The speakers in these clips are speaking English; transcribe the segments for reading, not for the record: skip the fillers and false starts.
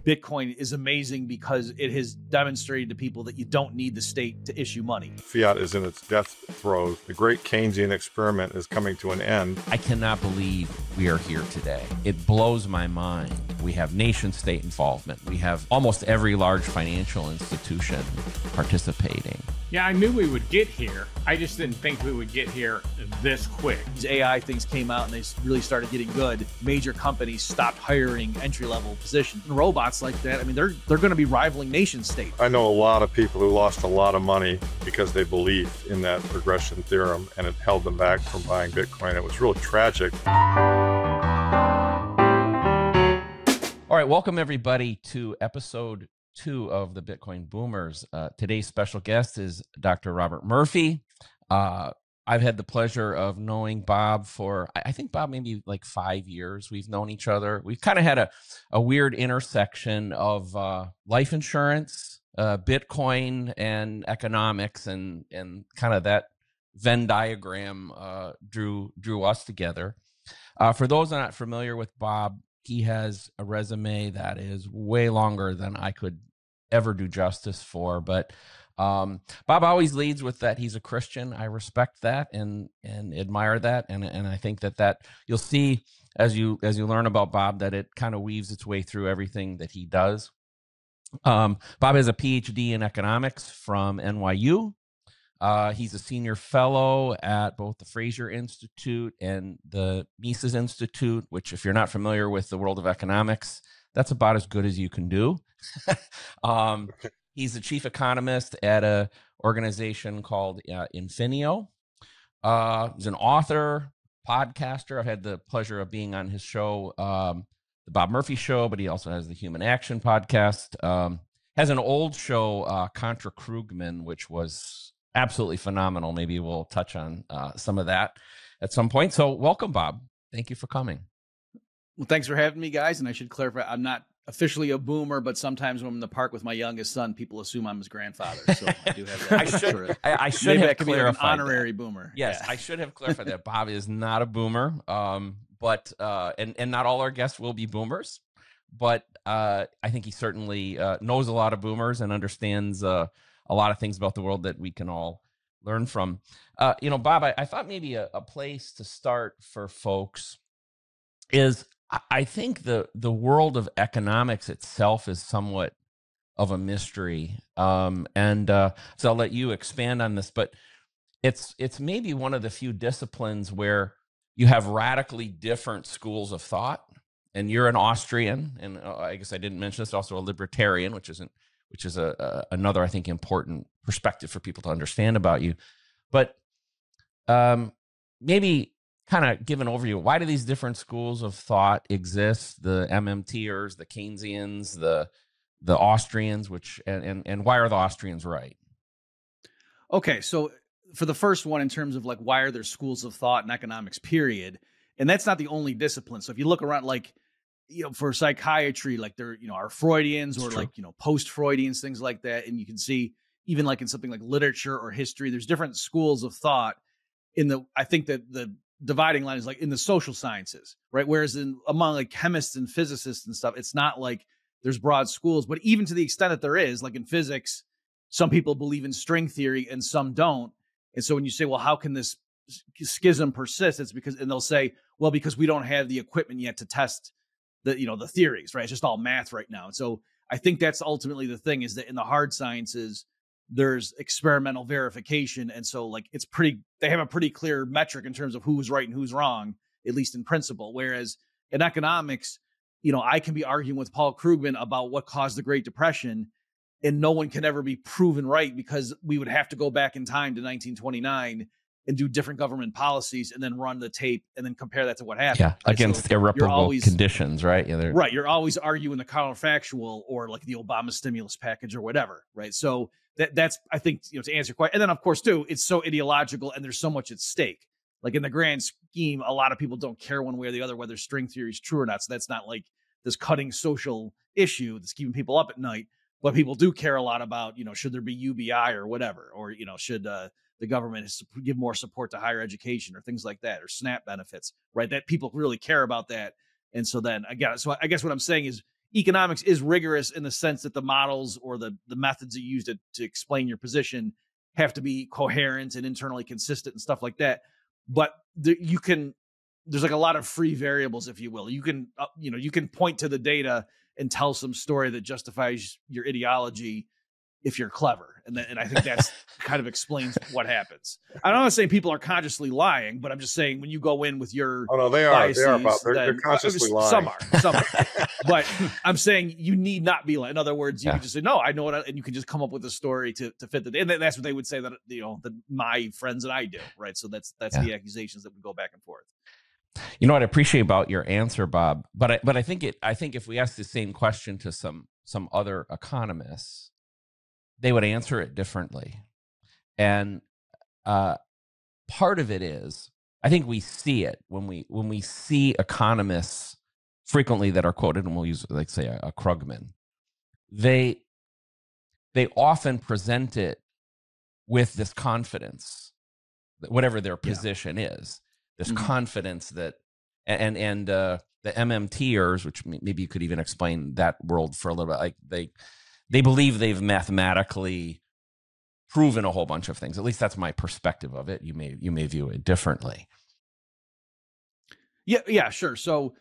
Bitcoin is amazing because it has demonstrated to people that you don't need the state to issue money. Fiat is in its death throes. The great Keynesian experiment is coming to an end. I cannot believe we are here today. It blows my mind. We have nation-state involvement. We have almost every large financial institution participating. Yeah, I knew we would get here. I just didn't think we would get here this quick. These AI things came out and they really started getting good. Major companies stopped hiring entry-level positions. And robots like that, I mean, they're going to be rivaling nation state. I know a lot of people who lost a lot of money because they believed in that regression theorem, and it held them back from buying Bitcoin. It was really tragic. All right, welcome everybody to episode 2 of the Bitcoin Boomers. Today's special guest is Dr. Robert Murphy. I've had the pleasure of knowing Bob for, I think Bob, maybe like 5 years. We've known each other. We've kind of had a weird intersection of life insurance, Bitcoin, and economics, and kind of that Venn diagram drew us together. For those not familiar with Bob, he has a resume that is way longer than I could ever do justice for. But Bob always leads with that he's a Christian. I respect that and admire that. And I think that you'll see as you learn about Bob that it kind of weaves its way through everything that he does. Bob has a PhD in economics from NYU. He's a senior fellow at both the Fraser Institute and the Mises Institute, which, if you're not familiar with the world of economics, that's about as good as you can do. He's the chief economist at an organization called Infinio. He's an author, podcaster. I've had the pleasure of being on his show, the Bob Murphy Show, but he also has the Human Action podcast. Has an old show, Contra Krugman, which was absolutely phenomenal. Maybe we'll touch on some of that at some point. So welcome, Bob. Thank you for coming. Well, thanks for having me, guys. And I should clarify, I'm not officially a boomer, but sometimes when I'm in the park with my youngest son, people assume I'm his grandfather. So I do have that. I should have clarified like an honorary boomer. Yes, yeah. I should have clarified that. Bob is not a boomer, but not all our guests will be boomers. But I think he certainly knows a lot of boomers and understands a lot of things about the world that we can all learn from. Bob, I thought maybe a place to start for folks is I think the world of economics itself is somewhat of a mystery. So I'll let you expand on this, but it's maybe one of the few disciplines where you have radically different schools of thought. And you're an Austrian, and I guess I didn't mention this, also a libertarian, which is another, I think, important perspective for people to understand about you. But maybe kind of give an overview. Why do these different schools of thought exist? The MMTers, the Keynesians, the Austrians, and why are the Austrians right? Okay, so for the first one, in terms of like why are there schools of thought in economics, period, and that's not the only discipline. So if you look around, like, for psychiatry, like there, are Freudians or like, post-Freudians, things like that. And you can see even like in something like literature or history, there's different schools of thought I think that the dividing line is like in the social sciences, right? Whereas among like chemists and physicists and stuff, it's not like there's broad schools, but even to the extent that there is, like in physics, some people believe in string theory and some don't. And so when you say, well, how can this schism persist? It's because, and they'll say, well, because we don't have the equipment yet to test the theories, right? It's just all math right now. And so I think that's ultimately the thing, is that in the hard sciences, there's experimental verification. And so like they have a pretty clear metric in terms of who's right and who's wrong, at least in principle. Whereas in economics, I can be arguing with Paul Krugman about what caused the Great Depression, and no one can ever be proven right, because we would have to go back in time to 1929 and do different government policies and then run the tape and then compare that to what happened. Yeah, against irreparable conditions, right? Yeah, right. You're always arguing the counterfactual or like the Obama stimulus package or whatever, right? So that's, I think, to answer your question. And then, of course, too, it's so ideological and there's so much at stake. Like in the grand scheme, a lot of people don't care one way or the other whether string theory is true or not. So that's not like this cutting social issue that's keeping people up at night. But people do care a lot about, should there be UBI or whatever, or, should the government give more support to higher education or things like that, or SNAP benefits, right? That people really care about that. And so then again, so I guess what I'm saying is, economics is rigorous in the sense that the models or the methods you use to explain your position have to be coherent and internally consistent and stuff like that. But there's like a lot of free variables, if you will. You can, you can point to the data and tell some story that justifies your ideology if you're clever. And I think that's kind of explains what happens. I'm not saying people are consciously lying, but I'm just saying when you go in with your they are. They're consciously lying. Some are. But I'm saying you need not be lying. In other words, you can just say, no, I know it. And you can just come up with a story to fit and that's what they would say that, that my friends and I do. Right. So that's the accusations that would go back and forth. You know what I appreciate about your answer, Bob, but I think if we ask the same question to some other economists, they would answer it differently. And part of it is, I think we see it when we see economists frequently that are quoted, and we'll use, like, say, a Krugman. They often present it with this confidence, that whatever their position is, this confidence that, and the MMTers, which maybe you could even explain that world for a little bit, like they believe they've mathematically proven a whole bunch of things. At least that's my perspective of it. You may view it differently. Yeah, sure. So,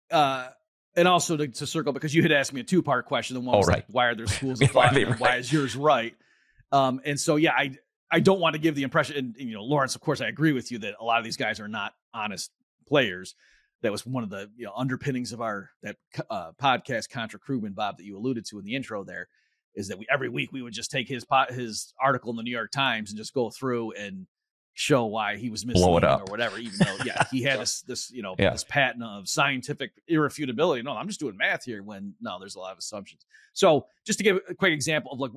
and also to circle, because you had asked me a 2-part question. The one was like, why are there schools of thought, and why is yours right? And so, I don't want to give the impression, and Lawrence, of course, I agree with you that a lot of these guys are not honest players. That was one of the underpinnings of that podcast, Contra Krugman, Bob, that you alluded to in the intro there, is that every week we would just take his article in the New York Times and just go through and show why he was misleading or whatever, even though he had this patent of scientific irrefutability. No, I'm just doing math here, when no, there's a lot of assumptions. So just to give a quick example of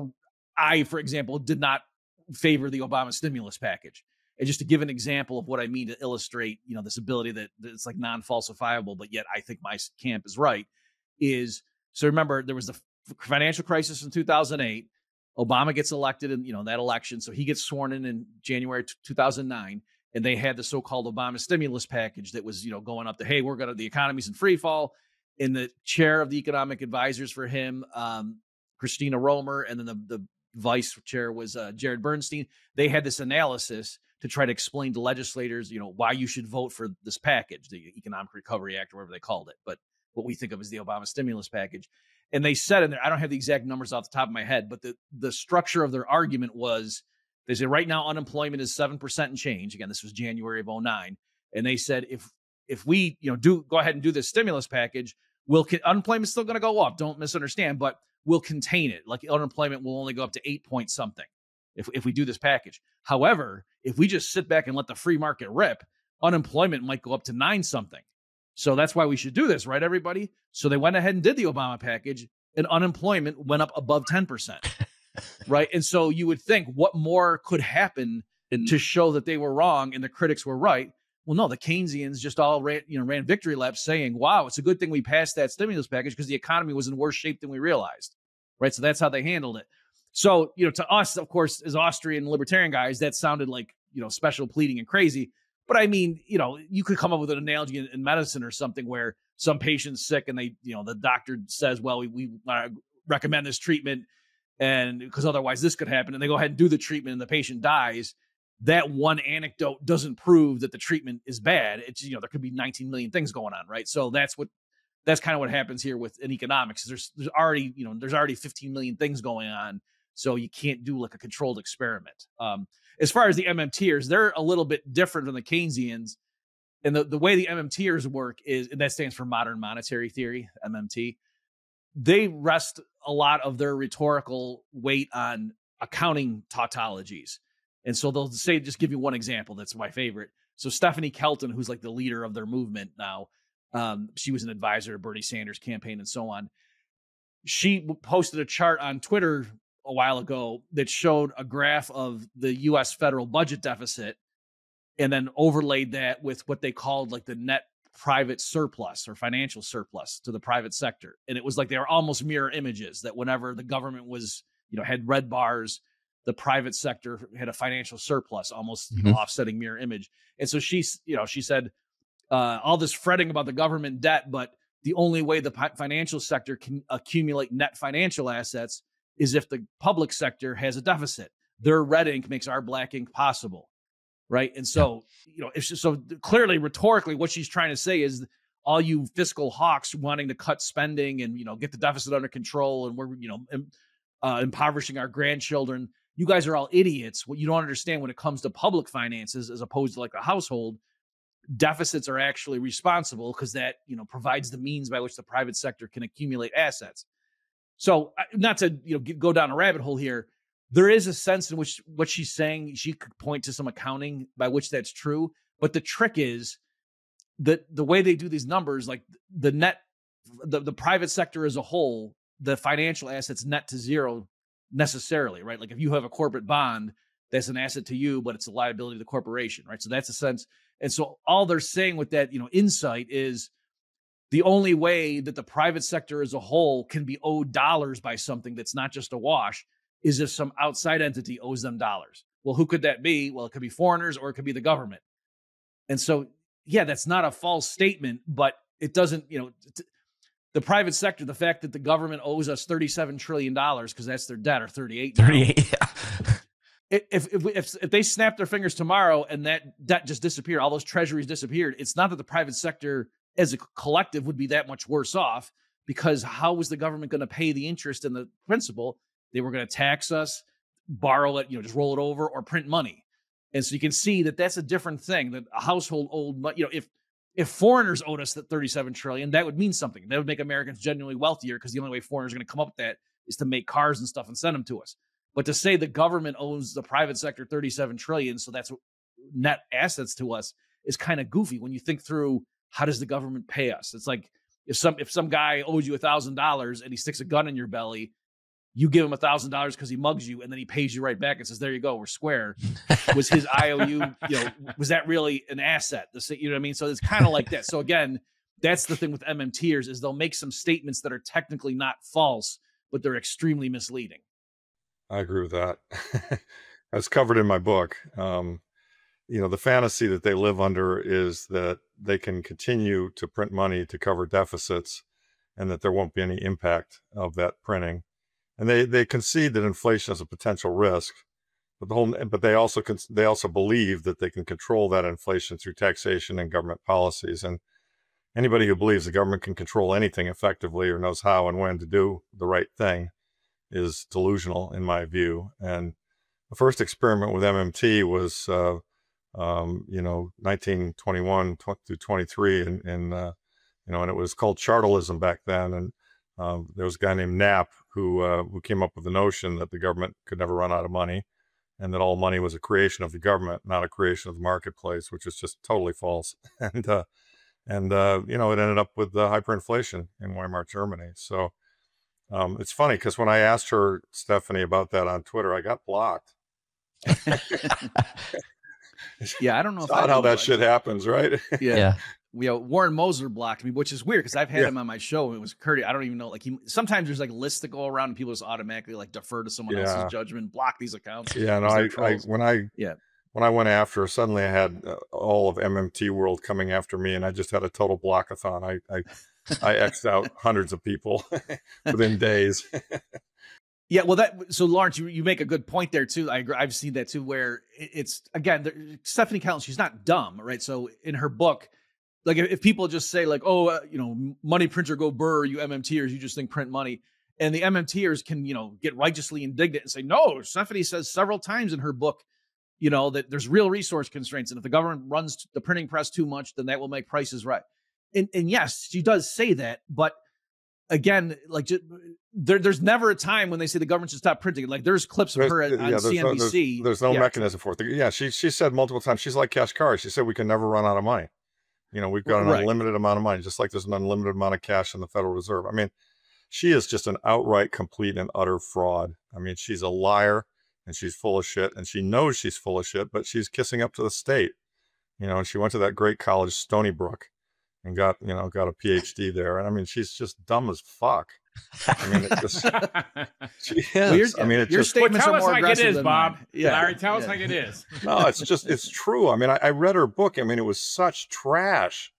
I, for example, did not favor the Obama stimulus package. And just to give an example of what I mean to illustrate, this ability that it's like non-falsifiable, but yet I think my camp is right, is, so remember, there was the financial crisis in 2008. Obama gets elected in, that election. So he gets sworn in January 2009. And they had the so-called Obama stimulus package that was, going up to, hey, the economy's in free fall. And the chair of the economic advisors for him, Christina Romer, and then the vice chair was Jared Bernstein. They had this analysis to try to explain to legislators, why you should vote for this package, the Economic Recovery Act, or whatever they called it, but what we think of as the Obama stimulus package. And they said in there, I don't have the exact numbers off the top of my head, but the structure of their argument was, they said right now unemployment is 7% and change. Again, this was January of 2009. And they said, if we go ahead and do this stimulus package, unemployment's still going to go up. Don't misunderstand, but we'll contain it. Like, unemployment will only go up to 8 point something if we do this package. However, if we just sit back and let the free market rip, unemployment might go up to 9 something. So that's why we should do this, right, everybody? So they went ahead and did the Obama package, and unemployment went up above 10%. Right. And so you would think, what more could happen to show that they were wrong and the critics were right? Well, no, the Keynesians just all ran victory laps saying, wow, it's a good thing we passed that stimulus package because the economy was in worse shape than we realized. Right. So that's how they handled it. So, to us, of course, as Austrian libertarian guys, that sounded like, special pleading and crazy. But I mean, you could come up with an analogy in medicine or something where some patient's sick and they, the doctor says, well, we recommend this treatment, and because otherwise this could happen. And they go ahead and do the treatment and the patient dies. That one anecdote doesn't prove that the treatment is bad. It's, there could be 19 million things going on. Right. So that's kind of what happens here in economics. There's already 15 million things going on. So you can't do like a controlled experiment. As far as the MMTers, they're a little bit different than the Keynesians. And the way the MMTers work is, and that stands for modern monetary theory, MMT. They rest a lot of their rhetorical weight on accounting tautologies. And so they'll say, just give you one example. That's my favorite. So Stephanie Kelton, who's like the leader of their movement now, she was an advisor to Bernie Sanders' campaign and so on. She posted a chart on Twitter a while ago that showed a graph of the U.S. federal budget deficit, and then overlaid that with what they called like the net private surplus or financial surplus to the private sector. And it was like they were almost mirror images, that whenever the government was, had red bars, the private sector had a financial surplus, almost offsetting mirror image. And so she said, all this fretting about the government debt, but the only way the financial sector can accumulate net financial assets is if the public sector has a deficit. Their red ink makes our black ink possible, right? And so, it's just, so clearly, rhetorically, what she's trying to say is all you fiscal hawks wanting to cut spending and, get the deficit under control, and we're, impoverishing our grandchildren. You guys are all idiots. What you don't understand when it comes to public finances, as opposed to like a household, deficits are actually responsible because that, provides the means by which the private sector can accumulate assets. So not to, go down a rabbit hole here, there is a sense in which what she's saying, she could point to some accounting by which that's true. But the trick is that the way they do these numbers, like the private sector as a whole, the financial assets net to zero necessarily, right? Like if you have a corporate bond, that's an asset to you, but it's a liability to the corporation, right? So that's a sense. And so all they're saying with that, insight is the only way that the private sector as a whole can be owed dollars by something that's not just a wash is if some outside entity owes them dollars. Well, who could that be? Well, it could be foreigners or it could be the government. And so, yeah, that's not a false statement, but it doesn't, the private sector, the fact that the government owes us $37 trillion because that's their debt, or 38. 38, yeah. If they snap their fingers tomorrow and that debt just disappeared, all those treasuries disappeared, it's not that the private sector as a collective would be that much worse off, because how was the government going to pay the interest and the principal? They were going to tax us, borrow it, just roll it over, or print money. And so you can see that that's a different thing. That a household owed, if foreigners owed us that $37 trillion, that would mean something. That would make Americans genuinely wealthier, because the only way foreigners are going to come up with that is to make cars and stuff and send them to us. But to say the government owes the private sector $37 trillion, so that's net assets to us, is kind of goofy when you think through, how does the government pay us? It's like if some guy owes you $1,000 and he sticks a gun in your belly, you give him $1,000 because he mugs you, and then he pays you right back and says, "There you go, we're square." Was his IOU, was that really an asset? You know what I mean? So it's kind of like that. So again, that's the thing with MMTers, is they'll make some statements that are technically not false, but they're extremely misleading. I agree with that. That's covered in my book. The fantasy that they live under is that they can continue to print money to cover deficits, and that there won't be any impact of that printing. And they concede that inflation is a potential risk, but they also believe that they can control that inflation through taxation and government policies. And anybody who believes the government can control anything effectively, or knows how and when to do the right thing, is delusional in my view. And the first experiment with MMT was 1921 to 23, and it was called chartalism back then. And there was a guy named Knapp who came up with the notion that the government could never run out of money, and that all money was a creation of the government, not a creation of the marketplace, which is just totally false. And it ended up with hyperinflation in Weimar Germany. So it's funny, because when I asked her, Stephanie, about that on Twitter, I got blocked. Yeah, I don't know if how that shit happens, right? Yeah. Warren Moser blocked me, which is weird, because I've had him on my show, and it was Curdy. I don't even know. Like, sometimes there's like lists that go around, and people just automatically like defer to someone else's judgment, block these accounts. Yeah, no, when I went after, suddenly I had all of MMT World coming after me, and I just had a total blockathon. I X'd out hundreds of people within days. Yeah, well, so Lawrence, you make a good point there too. I agree. I've seen that too, where it's, again, Stephanie Kellum, she's not dumb, right? So in her book, like if people just say like, money printer go burr, you MMTers, you just think print money. And the MMTers can, get righteously indignant and say, no, Stephanie says several times in her book, that there's real resource constraints. And if the government runs the printing press too much, then that will make prices right. And yes, she does say that. But again, like there's never a time when they say the government should stop printing. Like there's clips of her on CNBC. There's no mechanism for it. Yeah, she said multiple times, she's like Kashkari. She said we can never run out of money. We've got an unlimited amount of money, just like there's an unlimited amount of cash in the Federal Reserve. I mean, she is just an outright, complete, and utter fraud. I mean, she's a liar, and she's full of shit, and she knows she's full of shit, but she's kissing up to the state. And she went to that great college, Stony Brook, and got a PhD there. And I mean, she's just dumb as fuck. I mean, it just, she is. Your statements are more aggressive than than Bob. mine. Yeah. Larry, tell us like it is. No, it's true. I mean, I read her book. I mean, it was such trash.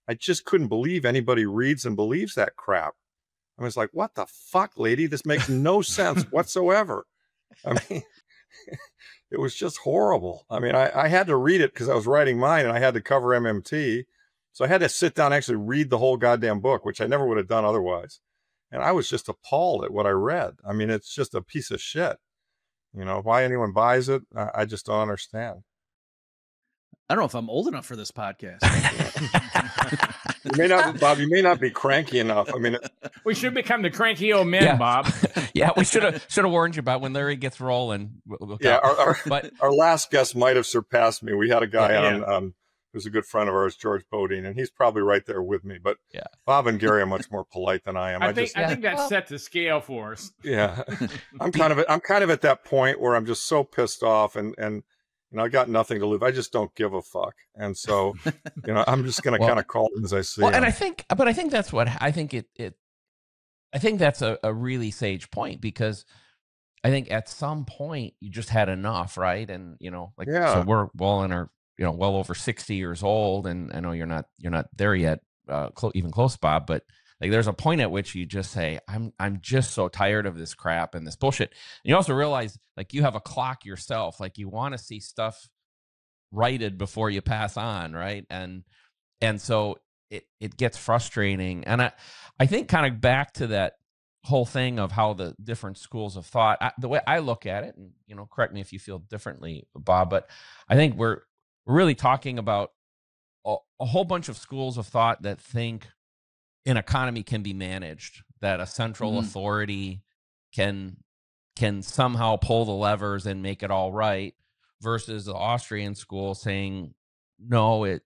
I just couldn't believe anybody reads and believes that crap. I was like, what the fuck, lady? This makes no sense whatsoever. I mean, it was just horrible. I mean, I had to read it because I was writing mine and I had to cover MMT. So I had to sit down and actually read the whole goddamn book, which I never would have done otherwise. And I was just appalled at what I read. I mean, it's just a piece of shit. You know, why anyone buys it, I just don't understand. I don't know if I'm old enough for this podcast. You may not, Bob, you may not be cranky enough. I mean, We should become the cranky old men, Bob. Yeah, we should have warned you about when Larry gets rolling. But our last guest might have surpassed me. We had a guy on who's a good friend of ours, George Bodine, and he's probably right there with me. But Bob and Gary are much more polite than I am. I think that set the scale for us. Yeah, I'm kind of at that point where I'm just so pissed off and you know, I got nothing to lose. I just don't give a fuck. And so, you know, I'm just going to kind of call it as I see it. And I think that's what I think I think that's a really sage point, because I think at some point you just had enough, right? And, you know, like, so we're well in our, you know, well over 60 years old. And I know you're not there yet, even close, Bob, but like there's a point at which you just say, I'm just so tired of this crap and this bullshit. And you also realize, like, you have a clock yourself. Like, you want to see stuff righted before you pass on, right? And so it gets frustrating. And I think kind of back to that whole thing of how the different schools of thought, the way I look at it, and, you know, correct me if you feel differently, Bob, but I think we're really talking about a whole bunch of schools of thought that think an economy can be managed, that a central authority can somehow pull the levers and make it all right, versus the Austrian school saying, no, it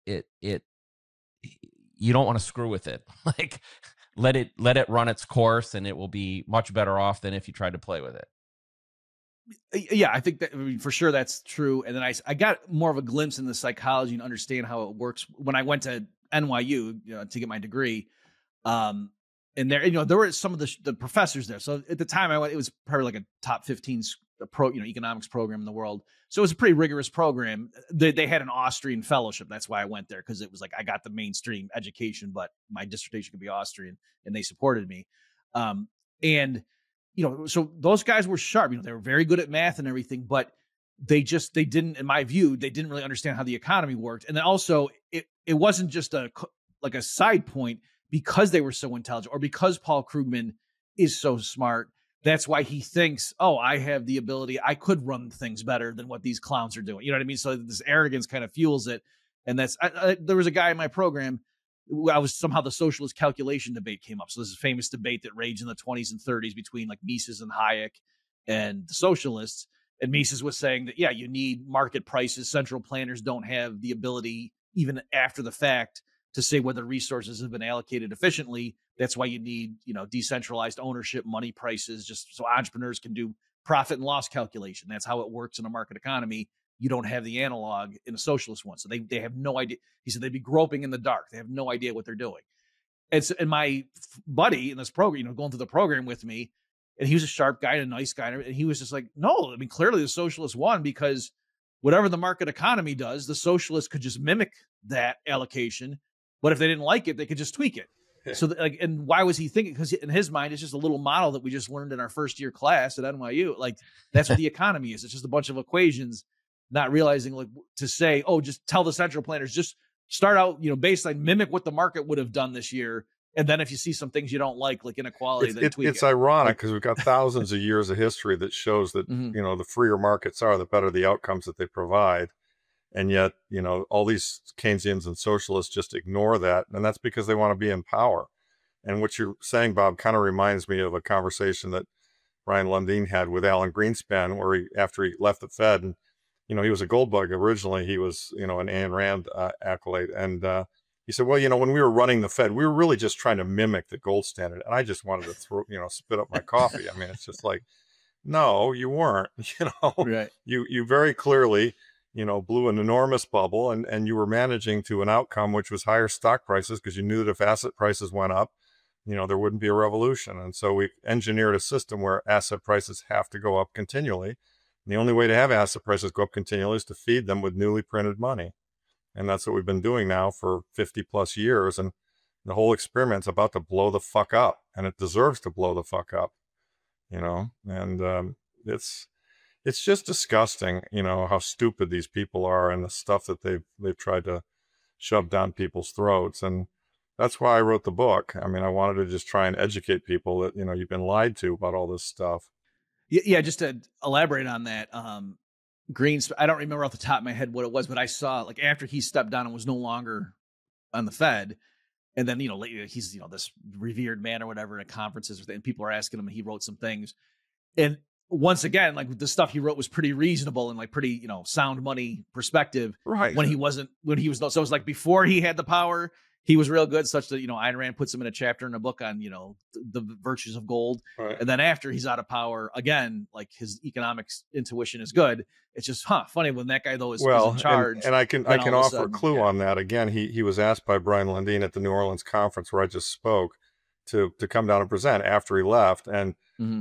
you don't want to screw with it. Like, let it run its course, and it will be much better off than if you tried to play with it. Yeah, I think that, I mean, for sure that's true. And then I got more of a glimpse in the psychology and understand how it works when I went to NYU, you know, to get my degree. And there, you know, there were some of the professors there. So at the time I went, it was probably like a top 15 economics program in the world. So it was a pretty rigorous program. They had an Austrian fellowship. That's why I went there, because it was like, I got the mainstream education, but my dissertation could be Austrian, and they supported me. And, you know, so those guys were sharp, you know, they were very good at math and everything, but they didn't, in my view, they didn't really understand how the economy worked. And then also it wasn't just a side point, because they were so intelligent, or because Paul Krugman is so smart. That's why he thinks, oh, I have the ability, I could run things better than what these clowns are doing. You know what I mean? So this arrogance kind of fuels it. And that's, there was a guy in my program, somehow the socialist calculation debate came up. So this is a famous debate that raged in the 20s and 30s between like Mises and Hayek and the socialists. And Mises was saying that, yeah, you need market prices. Central planners don't have the ability, even after the fact, to say whether resources have been allocated efficiently. That's why you need, you know, decentralized ownership, money prices, just so entrepreneurs can do profit and loss calculation. That's how it works in a market economy. You don't have the analog in a socialist one. So they have no idea. He said they'd be groping in the dark. They have no idea what they're doing. And my buddy in this program, you know, going through the program with me, and he was a sharp guy and a nice guy. And he was just like, no, I mean, clearly the socialists won, because whatever the market economy does, the socialists could just mimic that allocation. But if they didn't like it, they could just tweak it. So like, and why was he thinking? Because in his mind, it's just a little model that we just learned in our first year class at NYU. Like, that's what the economy is. It's just a bunch of equations, not realizing, like, to say, oh, just tell the central planners, just start out, you know, baseline, mimic what the market would have done this year. And then if you see some things you don't like inequality, then tweak it. It's ironic, because we've got thousands of years of history that shows that, you know, the freer markets are, the better the outcomes that they provide. And yet, you know, all these Keynesians and socialists just ignore that. And that's because they want to be in power. And what you're saying, Bob, kind of reminds me of a conversation that Brian Lundin had with Alan Greenspan, where after he left the Fed, and, you know, he was a gold bug originally. He was, you know, an Ayn Rand acolyte. And he said, well, you know, when we were running the Fed, we were really just trying to mimic the gold standard. And I just wanted to spit up my coffee. I mean, it's just like, no, you weren't, you know, right. You very clearly, you know, blew an enormous bubble, and you were managing to an outcome, which was higher stock prices, because you knew that if asset prices went up, you know, there wouldn't be a revolution. And so we engineered a system where asset prices have to go up continually. And the only way to have asset prices go up continually is to feed them with newly printed money. And that's what we've been doing now for 50 plus years. And the whole experiment's about to blow the fuck up, and it deserves to blow the fuck up, you know? And it's just disgusting, you know, how stupid these people are and the stuff that they've tried to shove down people's throats. And that's why I wrote the book. I mean, I wanted to just try and educate people that, you know, you've been lied to about all this stuff. Yeah, just to elaborate on that, Greenspan, I don't remember off the top of my head what it was, but I saw, like, after he stepped down and was no longer on the Fed, and then, you know, later he's, you know, this revered man or whatever at conferences, and people are asking him, and he wrote some things. And once again, like, the stuff he wrote was pretty reasonable and like pretty, you know, sound money perspective. Right. When he was, so it was like before he had the power, he was real good, such that, you know, Ayn Rand puts him in a chapter in a book on, you know, the virtues of gold. Right. And then after he's out of power again, like, his economics intuition is good. It's just funny when that guy, though, is in charge. And I can offer a clue on that. Again, he was asked by Brian Lundin at the New Orleans conference where I just spoke to come down and present after he left. And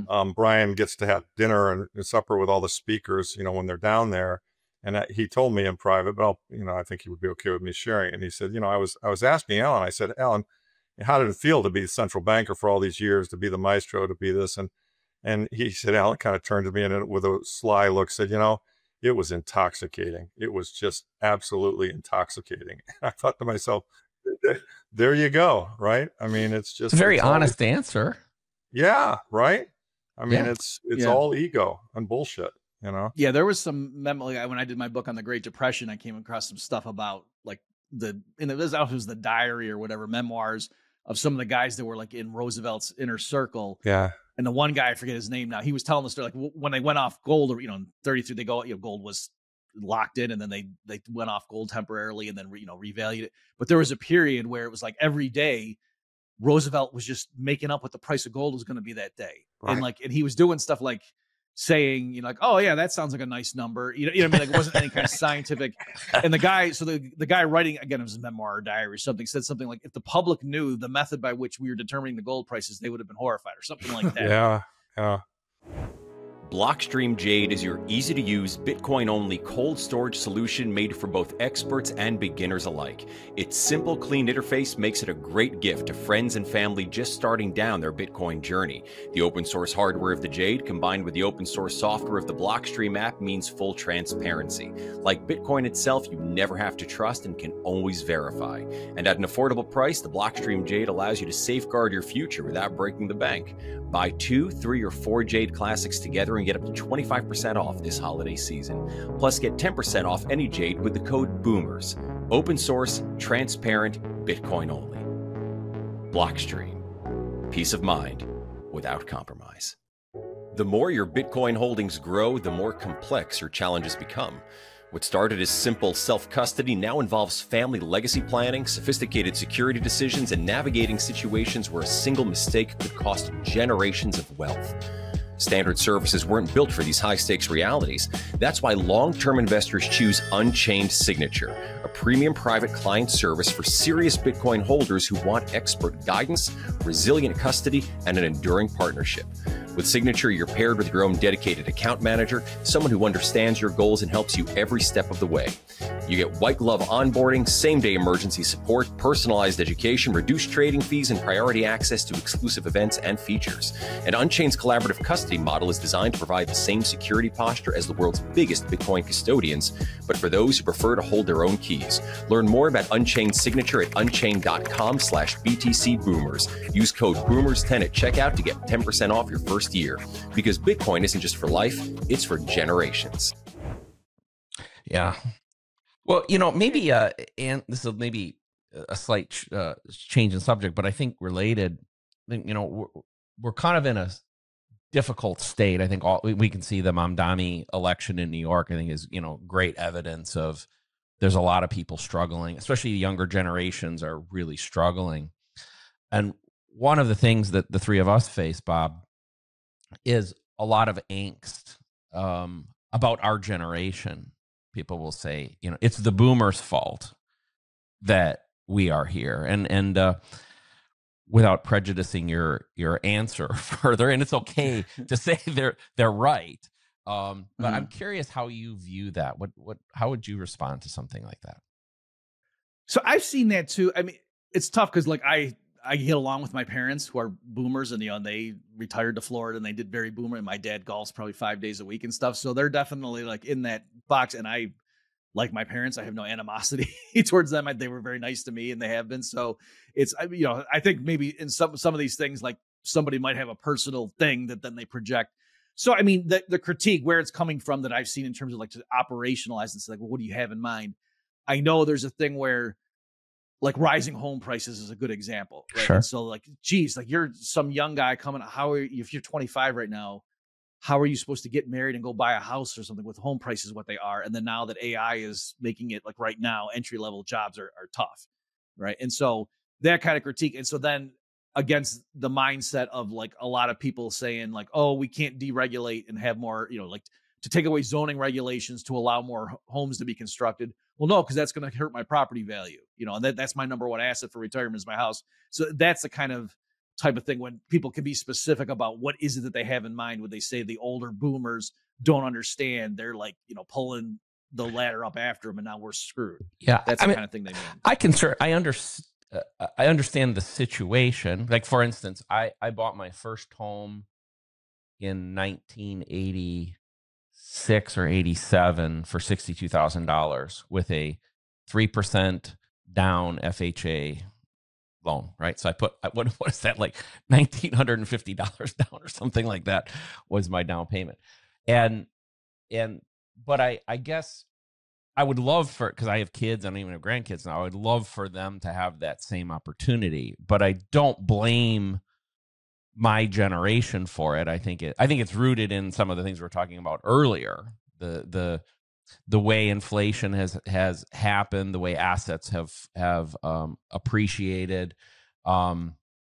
Brian gets to have dinner and supper with all the speakers, you know, when they're down there. And he told me in private, but I think he would be okay with me sharing it. And he said, you know, I was asking Alan, I said, Alan, how did it feel to be the central banker for all these years, to be the maestro, to be this? And he said, Alan kind of turned to me and with a sly look said, you know, it was intoxicating. It was just absolutely intoxicating. And I thought to myself, there you go. Right. I mean, it's a very honest answer. Yeah. Right. I mean, it's all ego and bullshit. You know? Yeah, there was some memo when I did my book on the Great Depression. I came across some stuff about, like, it was the diary or whatever, memoirs of some of the guys that were, like, in Roosevelt's inner circle. Yeah. And the one guy, I forget his name now, he was telling the story, like, when they went off gold, or, you know, in 33, they go, you know, gold was locked in, and then they went off gold temporarily and then, you know, revalued it. But there was a period where it was like every day Roosevelt was just making up what the price of gold was going to be that day. Right. And he was doing stuff like saying, you know, like, oh yeah, that sounds like a nice number. You know what I mean? Like, it wasn't any kind of scientific. And the guy writing, again, it was a memoir or diary or something, said something like, if the public knew the method by which we were determining the gold prices, they would have been horrified, or something like that. Yeah. Blockstream Jade is your easy-to-use, Bitcoin-only cold storage solution made for both experts and beginners alike. Its simple, clean interface makes it a great gift to friends and family just starting down their Bitcoin journey. The open-source hardware of the Jade combined with the open-source software of the Blockstream app means full transparency. Like Bitcoin itself, you never have to trust and can always verify. And at an affordable price, the Blockstream Jade allows you to safeguard your future without breaking the bank. Buy 2, 3, or 4 Jade Classics together and get up to 25% off this holiday season. Plus, get 10% off any Jade with the code BOOMERS. Open source, transparent, Bitcoin only. Blockstream. Peace of mind without compromise. The more your Bitcoin holdings grow, the more complex your challenges become. What started as simple self-custody now involves family legacy planning, sophisticated security decisions, and navigating situations where a single mistake could cost generations of wealth. Standard services weren't built for these high-stakes realities. That's why long-term investors choose Unchained Signature, a premium private client service for serious Bitcoin holders who want expert guidance, resilient custody, and an enduring partnership. With Signature, you're paired with your own dedicated account manager, someone who understands your goals and helps you every step of the way. You get white glove onboarding, same-day emergency support, personalized education, reduced trading fees, and priority access to exclusive events and features. And Unchained's collaborative custody model is designed to provide the same security posture as the world's biggest Bitcoin custodians, but for those who prefer to hold their own keys. Learn more about Unchained Signature at unchained.com/BTCBoomers. Use code BOOMERS10 at checkout to get 10% off your first year. Because Bitcoin isn't just for life, it's for generations. Yeah. Well, you know, maybe, and this is maybe a slight change in subject, but I think related, you know, we're kind of in a difficult state. I think we can see the Mamdani election in New York, I think, is, you know, great evidence of there's a lot of people struggling, especially the younger generations are really struggling. And one of the things that the three of us face, Bob, is a lot of angst about our generation. People will say, you know, it's the boomers' fault that we are here, and without prejudicing your answer further, and it's okay to say they're right. But I'm curious how you view that. How would you respond to something like that? So I've seen that too. I mean, it's tough because like I get along with my parents who are boomers, and and they retired to Florida and they did very boomer. And my dad golfs probably 5 days a week and stuff. So they're definitely like in that box. And I, like my parents, I have no animosity towards them. They were very nice to me, and they have been. So it's, I think maybe in some of these things, like somebody might have a personal thing that then they project. So, I mean, the critique where it's coming from that I've seen in terms of like to operationalize and say, like, well, what do you have in mind? I know there's a thing where like rising home prices is a good example. Right? Sure. And so like, geez, like you're some young guy coming, if you're 25 right now, how are you supposed to get married and go buy a house or something with home prices what they are? And then now that AI is making it like right now, entry level jobs are tough. Right. And so that kind of critique. And so then against the mindset of like a lot of people saying like, oh, we can't deregulate and have more, like to take away zoning regulations to allow more homes to be constructed. Well, no, because that's going to hurt my property value, and that's my number one asset for retirement is my house. So that's the kind of type of thing when people can be specific about what is it that they have in mind when they say the older boomers don't understand. They're like, pulling the ladder up after them and now we're screwed. Yeah. That's the kind of thing they mean. I understand the situation. Like, for instance, I bought my first home in 1986 or 87 for $62,000 with a 3% down FHA loan, right? So I put, what is that, like $1,950 down or something like that was my down payment. But I guess I would love because I have kids, I don't even have grandkids now. I would love for them to have that same opportunity, but I don't blame my generation for it. I think it's rooted in some of the things we were talking about earlier. The way inflation has happened, the way assets have appreciated. I'm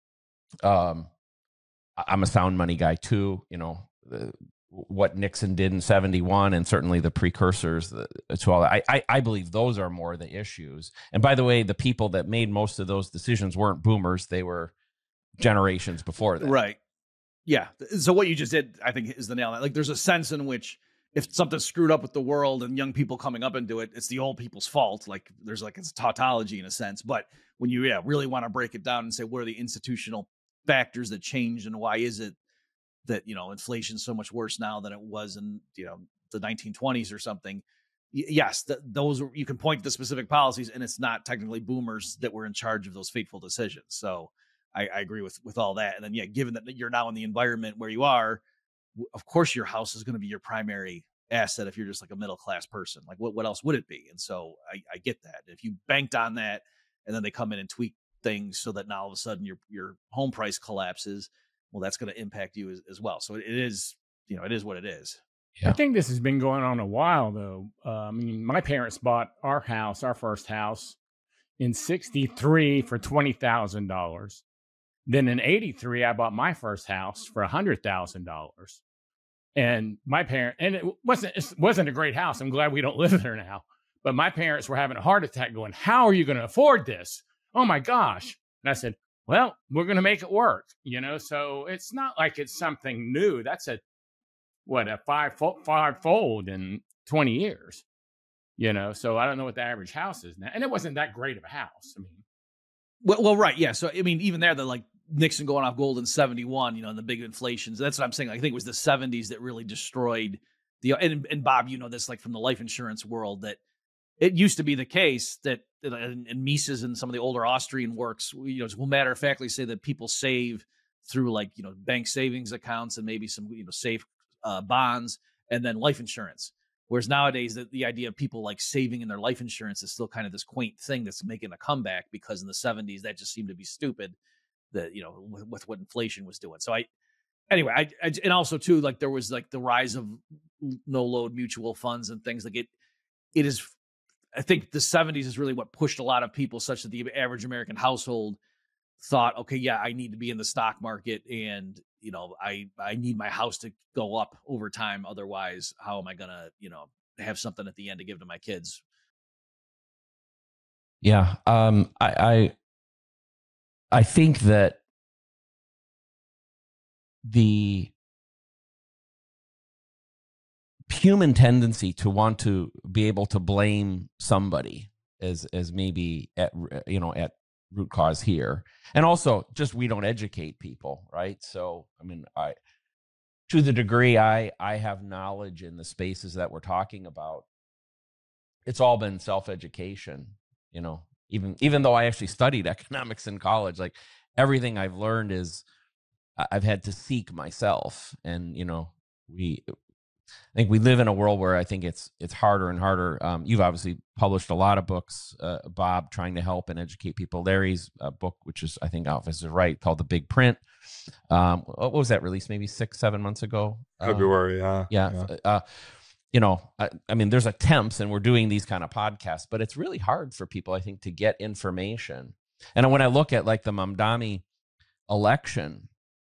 a sound money guy too. What Nixon did in 71 and certainly the precursors to all that. I believe those are more the issues. And by the way, the people that made most of those decisions weren't boomers. They were generations before that. Right. Yeah. So what you just did, I think, is the nail. Like there's a sense in which if something's screwed up with the world and young people coming up into it, it's the old people's fault. Like there's like it's tautology in a sense. But when you really want to break it down and say, what are the institutional factors that changed and why is it that, inflation's so much worse now than it was in, the 1920s or something. Yes, those you can point to the specific policies and it's not technically boomers that were in charge of those fateful decisions. So I agree with all that. And then, given that you're now in the environment where you are, of course, your house is going to be your primary asset if you're just like a middle-class person. Like what else would it be? And so I get that. If you banked on that and then they come in and tweak things so that now all of a sudden your home price collapses, well, that's going to impact you as well. So it is, it is what it is. Yeah. I think this has been going on a while, though. My parents bought our first house in '63 for $20,000. Then in '83, I bought my first house for $100,000. And it wasn't a great house. I'm glad we don't live there now. But my parents were having a heart attack going, how are you going to afford this? Oh, my gosh. And I said, well, we're going to make it work, so it's not like it's something new. That's a fivefold in 20 years, so I don't know what the average house is now. And it wasn't that great of a house. Well, right. Yeah. So, even there, the like Nixon going off gold in 71, and the big inflations, that's what I'm saying. I think it was the 70s that really destroyed and Bob, this like from the life insurance world that it used to be the case that and Mises and some of the older Austrian works, will matter of factly say that people save through like, bank savings accounts and maybe some, safe bonds and then life insurance. Whereas nowadays the idea of people like saving in their life insurance is still kind of this quaint thing that's making a comeback because in the 70s, that just seemed to be stupid that, with what inflation was doing. So anyway, and also too, like there was like the rise of no load mutual funds and things like it is, I think the 70s is really what pushed a lot of people such that the average American household thought, okay, yeah, I need to be in the stock market and, I need my house to go up over time. Otherwise, how am I going to, have something at the end to give to my kids? Yeah. I think that the human tendency to want to be able to blame somebody as maybe at root cause here. And also just we don't educate people, right? So I mean, to the degree I have knowledge in the spaces that we're talking about, it's all been self-education, even though I actually studied economics in college, like everything I've learned is I've had to seek myself. And, I think we live in a world where I think it's harder and harder. You've obviously published a lot of books, Bob, trying to help and educate people. Larry's book, which is, I think, Office is Right, called The Big Print. What was that released? Maybe 6-7 months ago? February, yeah. I mean, there's attempts, and we're doing these kind of podcasts, but it's really hard for people, I think, to get information. And when I look at like the Mamdani election,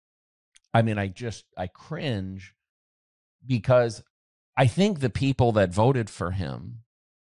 I mean, I cringe, because I think the people that voted for him,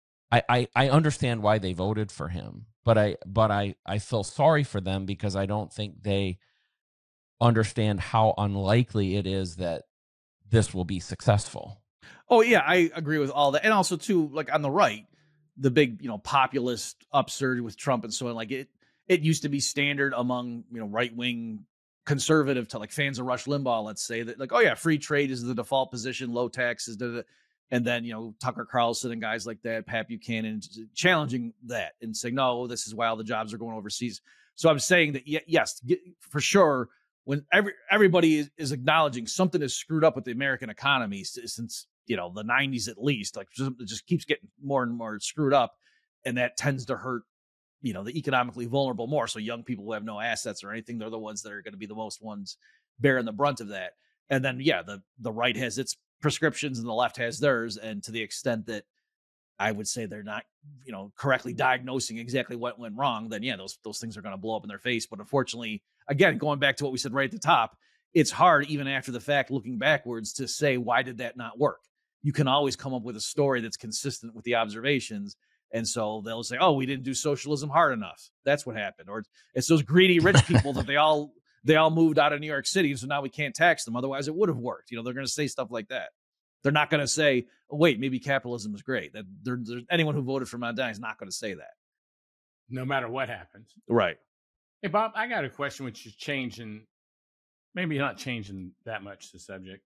I understand why they voted for him, but I feel sorry for them because I don't think they understand how unlikely it is that this will be successful. Oh yeah, I agree with all that. And also too, like on the right, the big, populist upsurge with Trump and so on, like it used to be standard among, right-wing conservative to like fans of Rush Limbaugh, let's say, that like, oh yeah, free trade is the default position, low taxes, and then, Tucker Carlson and guys like that, Pat Buchanan, challenging that and saying, no, this is why all the jobs are going overseas. So I'm saying that, yes, for sure, when everybody is acknowledging something is screwed up with the American economy since, the 90s at least, like it just keeps getting more and more screwed up. And that tends to hurt, the economically vulnerable more. So young people who have no assets or anything, they're the ones that are going to be the most ones bearing the brunt of that. And then, yeah, the right has its prescriptions and the left has theirs. And to the extent that I would say they're not, correctly diagnosing exactly what went wrong, then yeah, those things are going to blow up in their face. But unfortunately, again, going back to what we said right at the top, it's hard, even after the fact, looking backwards, to say, why did that not work? You can always come up with a story that's consistent with the observations. And so they'll say, oh, we didn't do socialism hard enough. That's what happened. Or it's those greedy rich people that they all moved out of New York City. So now we can't tax them. Otherwise it would have worked. They're going to say stuff like that. They're not going to say, oh, wait, maybe capitalism is great. That anyone who voted for Mamdani is not going to say that. No matter what happens. Right. Hey, Bob, I got a question which is changing, maybe not changing that much the subject.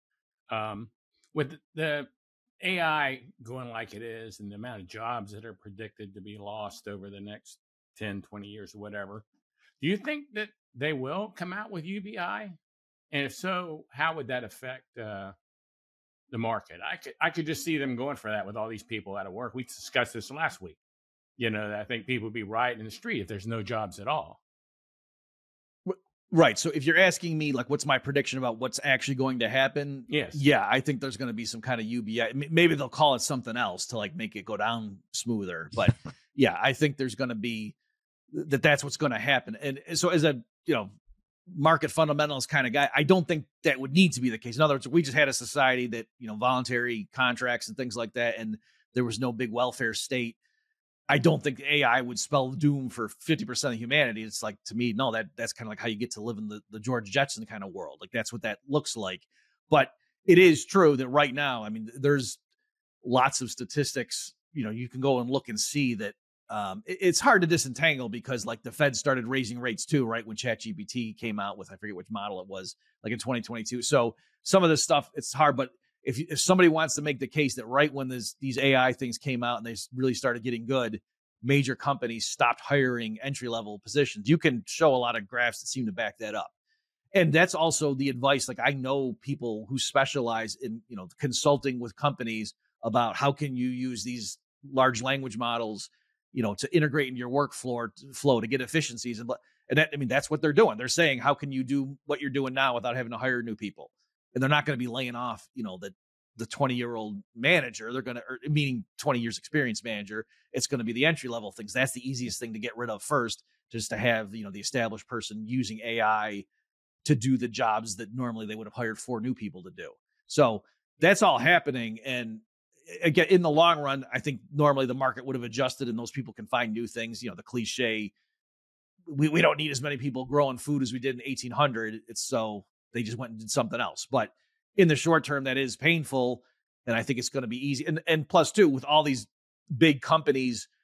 With the AI going like it is and the amount of jobs that are predicted to be lost over the next 10, 20 years or whatever, do you think that they will come out with UBI? And if so, how would that affect the market? I could just see them going for that with all these people out of work. We discussed this last week. I think people would be rioting in the street if there's no jobs at all. Right. So if you're asking me, like, what's my prediction about what's actually going to happen? Yes. Yeah, I think there's going to be some kind of UBI. Maybe they'll call it something else to like make it go down smoother. But yeah, I think there's going to be that's what's going to happen. And so as a, market fundamentals kind of guy, I don't think that would need to be the case. In other words, we just had a society that, voluntary contracts and things like that, and there was no big welfare state. I don't think AI would spell doom for 50% of humanity. It's like, to me, no, that's kind of like how you get to live in the George Jetson kind of world. Like that's what that looks like. But it is true that right now, I mean, there's lots of statistics, you can go and look and see that it's hard to disentangle because like the Fed started raising rates too, right? When ChatGPT came out with, I forget which model it was, like in 2022. So some of this stuff, it's hard, but if somebody wants to make the case that right when these AI things came out and they really started getting good, major companies stopped hiring entry-level positions. You can show a lot of graphs that seem to back that up. And that's also the advice. Like I know people who specialize in, consulting with companies about how can you use these large language models, to integrate in your workflow to get efficiencies. And that, that's what they're doing. They're saying, how can you do what you're doing now without having to hire new people? And they're not going to be laying off, the 20-year-old manager. They're going to, meaning 20 years experience manager. It's going to be the entry level things. That's the easiest thing to get rid of first, just to have, the established person using AI to do the jobs that normally they would have hired 4 new people to do. So that's all happening. And again, in the long run, I think normally the market would have adjusted and those people can find new things. The cliche, we don't need as many people growing food as we did in 1800. It's so they just went and did something else. But in the short term, that is painful. And I think it's going to be easy. And plus too, with all these big companies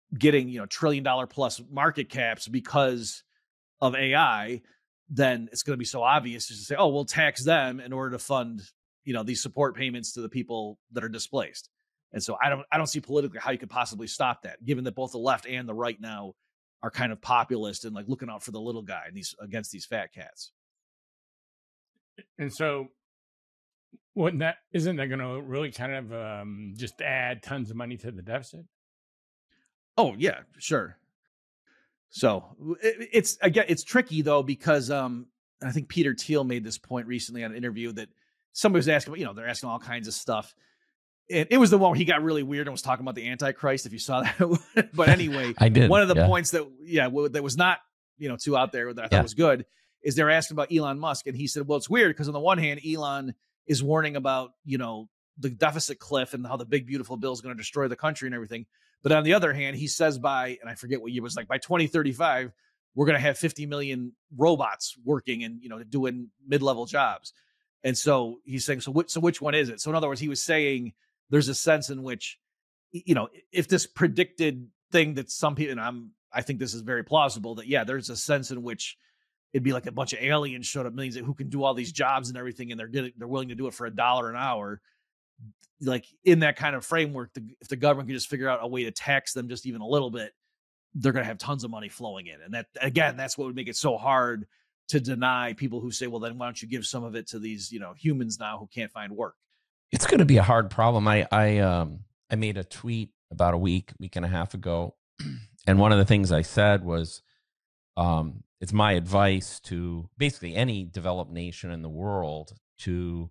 getting, $1 trillion plus market caps because of AI, then it's going to be so obvious just to say, oh, we'll tax them in order to fund, these support payments to the people that are displaced. And so I don't see politically how you could possibly stop that, given that both the left and the right now are kind of populist and like looking out for the little guy against these fat cats. And so isn't that going to really kind of just add tons of money to the deficit? Oh yeah, sure. So it's tricky though, because I think Peter Thiel made this point recently on an interview that somebody was asking about, they're asking all kinds of stuff. And it was the one where he got really weird and was talking about the Antichrist, if you saw that. But anyway, I did. One of the points that was not, too out there that I thought was good is they're asking about Elon Musk. And he said, well, it's weird because on the one hand, Elon is warning about, the deficit cliff and how the big, beautiful bill is going to destroy the country and everything. But on the other hand, he says and I forget what year it was, like by 2035, we're going to have 50 million robots working and, doing mid-level jobs. And so he's saying, so which one is it? So in other words, he was saying there's a sense in which, if this predicted thing that some people, and I think this is very plausible, that, there's a sense in which it'd be like a bunch of aliens showed up, millions who can do all these jobs and everything. And they're willing to do it for $1 an hour. Like in that kind of framework, if the government could just figure out a way to tax them just even a little bit, they're going to have tons of money flowing in. And that, again, that's what would make it so hard to deny people who say, well, then why don't you give some of it to these, humans now who can't find work? It's going to be a hard problem. I made a tweet about a week and a half ago. And one of the things I said was, it's my advice to basically any developed nation in the world to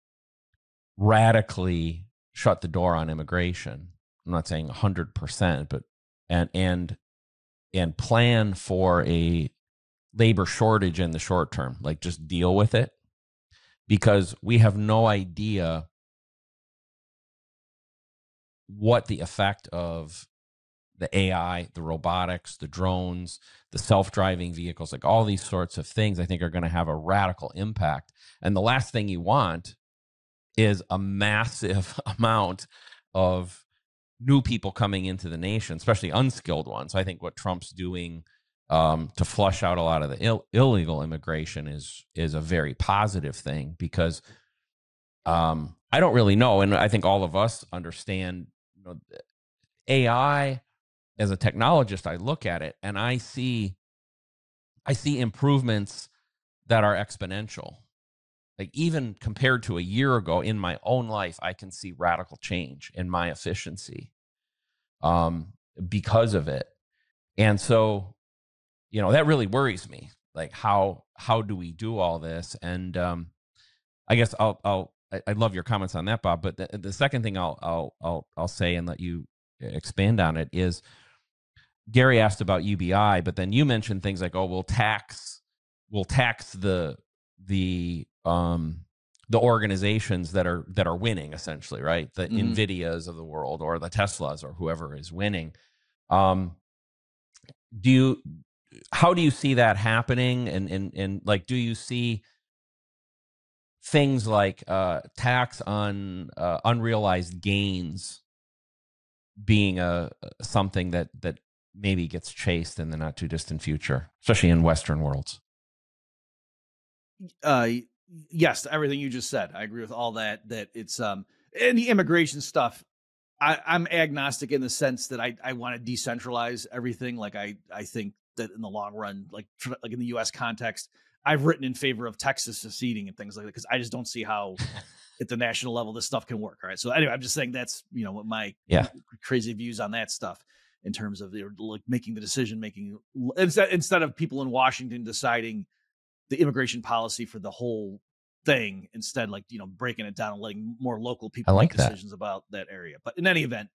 radically shut the door on immigration. I'm not saying 100%, but and plan for a labor shortage in the short term, like just deal with it, because we have no idea what the effect of the AI, the robotics, the drones, the self-driving vehicles, like all these sorts of things, I think are going to have a radical impact. And the last thing you want is a massive amount of new people coming into the nation, especially unskilled ones. I think what Trump's doing to flush out a lot of the illegal immigration is a very positive thing, because I don't really know, and I think all of us understand, AI as a technologist, I look at it and I see improvements that are exponential. Like even compared to a year ago in my own life, I can see radical change in my efficiency because of it. And so, that really worries me. Like how do we do all this? And I guess I love your comments on that, Bob. But the second thing I'll say and let you expand on it is, Gary asked about UBI, but then you mentioned things like, we'll tax the organizations that are winning, essentially, right? The NVIDIAs of the world or the Teslas or whoever is winning. How do you see that happening? And like, do you see things like tax on unrealized gains being something that maybe gets chased in the not too distant future, especially in Western worlds? Yes, everything you just said. I agree with all that. That it's and the immigration stuff. I'm agnostic in the sense that I want to decentralize everything. Like I think that in the long run, like in the U.S. context, I've written in favor of Texas seceding and things like that, because I just don't see how at the national level this stuff can work. All right. So anyway, I'm just saying that's what my crazy views on that stuff, in terms of like making the decision making instead of people in Washington deciding the immigration policy for the whole thing, instead like breaking it down and letting more local people make decisions about that area. But in any event,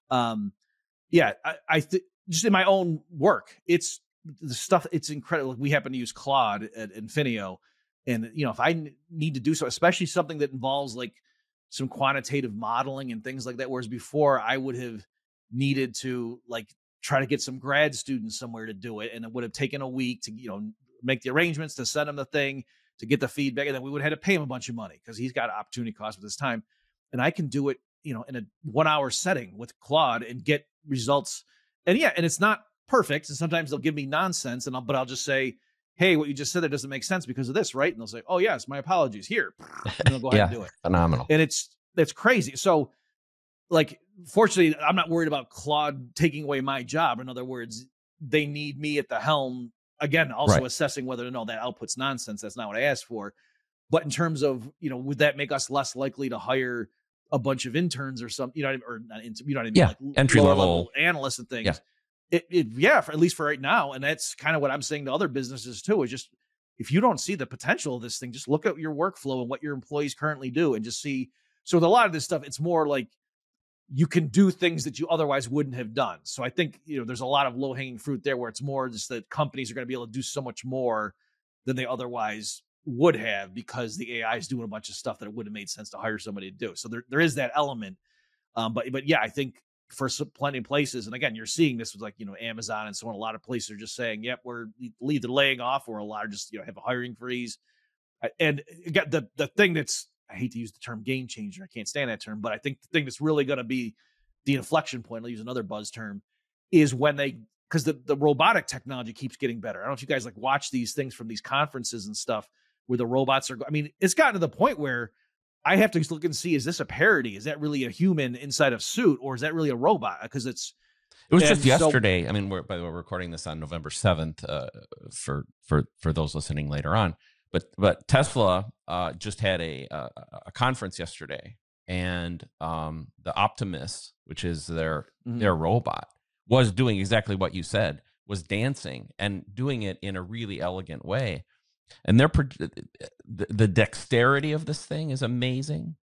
I just in my own work, it's the stuff. It's incredible. We happen to use Claude at Infinio, and if I need to do so, especially something that involves like some quantitative modeling and things like that, whereas before I would have needed to like try to get some grad students somewhere to do it, and it would have taken a week to make the arrangements, to send him the thing, to get the feedback, and then we would have had to pay him a bunch of money because he's got opportunity cost with his time. And I can do it, in a 1 hour setting with Claude and get results And yeah, and it's not perfect. And sometimes they'll give me nonsense, but I'll just say, hey, what you just said there doesn't make sense because of this, right? And they'll say, oh yes, my apologies. Here, and they'll go ahead and do it. Phenomenal. And that's crazy. So, like, fortunately, I'm not worried about Claude taking away my job. In other words, they need me at the helm. Again, also assessing whether or no that output's nonsense. That's not what I asked for. But in terms of, would that make us less likely to hire a bunch of interns or something, or not, like entry level analysts and things? Yeah. For, at least for right now. And that's kind of what I'm saying to other businesses too, is just, if you don't see the potential of this thing, just look at your workflow and what your employees currently do and just see. So with a lot of this stuff, it's more like you can do things that you otherwise wouldn't have done. So I think, there's a lot of low hanging fruit there where it's more just that companies are going to be able to do so much more than they otherwise would have because the AI is doing a bunch of stuff that it would have made sense to hire somebody to do. So there is that element. But yeah, I think for plenty of places, and again, you're seeing this with like, Amazon and so on, a lot of places are just saying, yep, we're either laying off or a lot are just, have a hiring freeze. And again, the thing that's, I hate to use the term game changer. I can't stand that term, but I think the thing that's really going to be the inflection point, I'll use another buzz term, is when because the robotic technology keeps getting better. I don't know if you guys like watch these things from these conferences and stuff where the robots are, it's gotten to the point where I have to look and see, is this a parody? Is that really a human inside a suit or is that really a robot? Because it was just yesterday. By the way, we're recording this on November 7th for those listening later on. But Tesla just had a conference yesterday, and the Optimus, which is their robot, was doing exactly what you said, was dancing and doing it in a really elegant way. And the dexterity of this thing is amazing.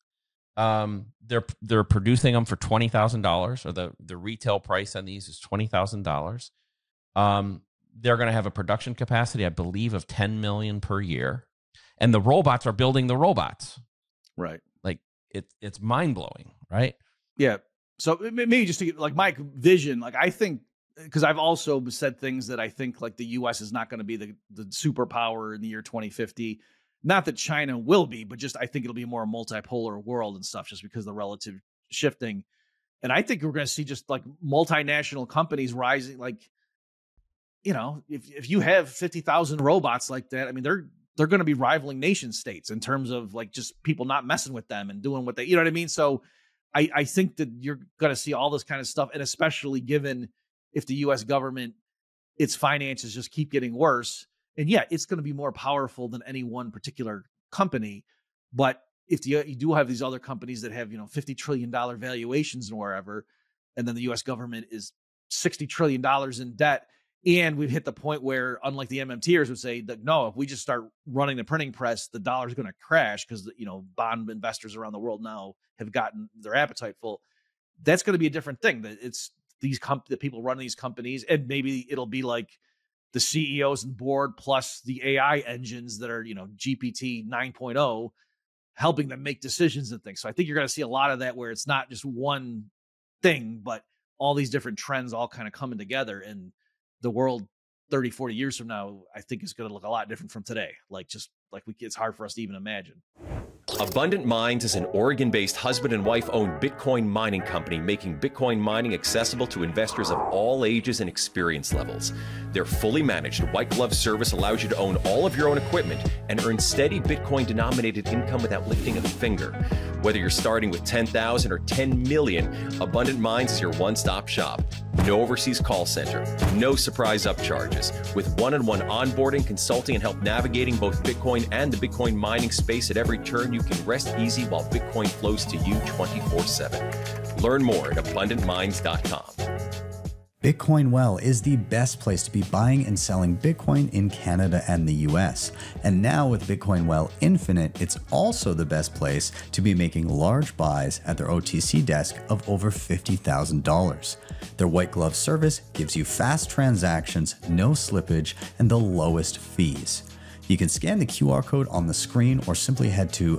They're producing them for $20,000, or the retail price on these is $20,000. They're going to have a production capacity, I believe, of 10 million per year. And the robots are building the robots. Right. Like it's mind blowing, right? Yeah. So maybe just to get like my vision, like I think, because I've also said things that I think like the US is not going to be the superpower in the year 2050. Not that China will be, but just I think it'll be more a multipolar world and stuff just because of the relative shifting. And I think we're going to see just like multinational companies rising, like, if you have 50,000 robots like that, they're going to be rivaling nation states in terms of like just people not messing with them and doing what they, what I mean? So I think that you're going to see all this kind of stuff. And especially given if the US government, its finances just keep getting worse. And yeah, it's going to be more powerful than any one particular company. But if you do have these other companies that have, $50 trillion valuations and wherever, and then the US government is $60 trillion in debt. And we've hit the point where, unlike the MMTers would say that, no, if we just start running the printing press, the dollar is going to crash because, bond investors around the world now have gotten their appetite full. That's going to be a different thing. That it's the people running these companies, and maybe it'll be like the CEOs and board plus the AI engines that are, GPT 9.0, helping them make decisions and things. So I think you're going to see a lot of that where it's not just one thing, but all these different trends all kind of coming together. And the world 30, 40 years from now, I think is going to look a lot different from today. It's hard for us to even imagine. Abundant Minds is an Oregon-based husband and wife-owned Bitcoin mining company making Bitcoin mining accessible to investors of all ages and experience levels. Their fully managed white glove service allows you to own all of your own equipment and earn steady Bitcoin-denominated income without lifting a finger. Whether you're starting with 10,000 or 10 million, Abundant Minds is your one-stop shop. No overseas call center, no surprise upcharges. With one-on-one onboarding, consulting, and help navigating both Bitcoin and the Bitcoin mining space at every turn, you can rest easy while Bitcoin flows to you 24/7. Learn more at abundantminds.com. Bitcoin Well is the best place to be buying and selling Bitcoin in Canada and the US. And now with Bitcoin Well Infinite, it's also the best place to be making large buys at their OTC desk of over $50,000. Their white glove service gives you fast transactions, no slippage, and the lowest fees. You can scan the QR code on the screen or simply head to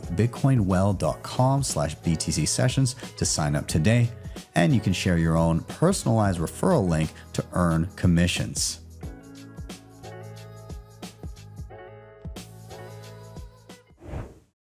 bitcoinwell.com/BTC sessions to sign up today. And you can share your own personalized referral link to earn commissions.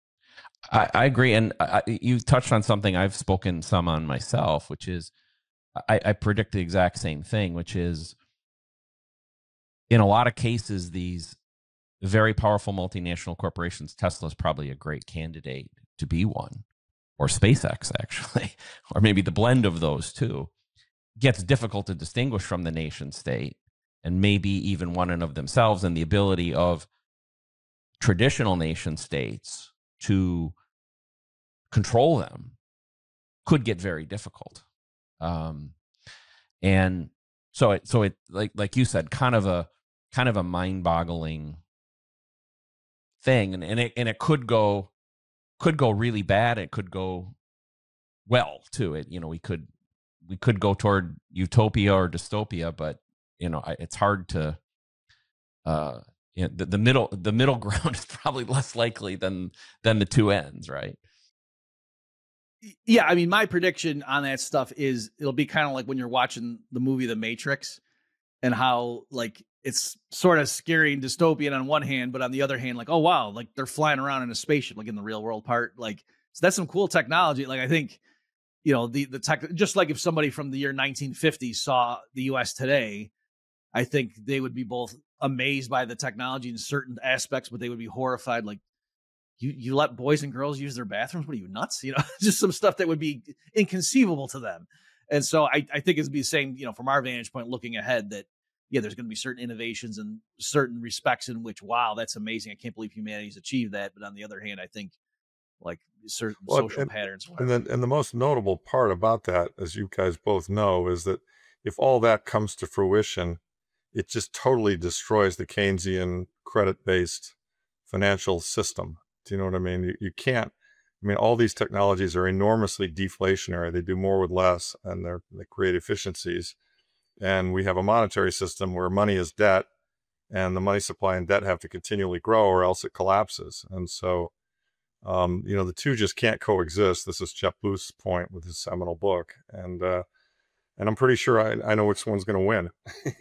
I agree. And you touched on something I've spoken some on myself, which is I predict the exact same thing, which is in a lot of cases, these very powerful multinational corporations, Tesla is probably a great candidate to be one, or SpaceX actually, or maybe the blend of those two, gets difficult to distinguish from the nation state, and maybe even one and of themselves, and the ability of traditional nation states to control them could get very difficult. And so it like you said, kind of a mind-boggling thing, and it could go really bad. It could go well too. We could go toward utopia or dystopia, but it's hard to the middle ground is probably less likely than the two ends, right? Yeah, I mean, my prediction on that stuff is it'll be kind of like when you're watching the movie The Matrix, and how like it's sort of scary and dystopian on one hand, but on the other hand, like, oh wow, like they're flying around in a spaceship, like in the real world part. Like, so that's some cool technology. Like, I think, the tech, just like if somebody from the year 1950 saw the US today, I think they would be both amazed by the technology in certain aspects, but they would be horrified. Like, you let boys and girls use their bathrooms? What are you, nuts? Just some stuff that would be inconceivable to them. And so I think it'd be the same, from our vantage point, looking ahead, that, yeah, there's going to be certain innovations and certain respects in which, wow, that's amazing. I can't believe humanity's achieved that. But on the other hand, I think like certain social patterns. And the most notable part about that, as you guys both know, is that if all that comes to fruition, it just totally destroys the Keynesian credit-based financial system. Do you know what I mean? You can't. I mean, all these technologies are enormously deflationary. They do more with less, and they create efficiencies. And we have a monetary system where money is debt, and the money supply and debt have to continually grow, or else it collapses. And so, the two just can't coexist. This is Jeb Booth's point with his seminal book, and I'm pretty sure I know which one's going to win.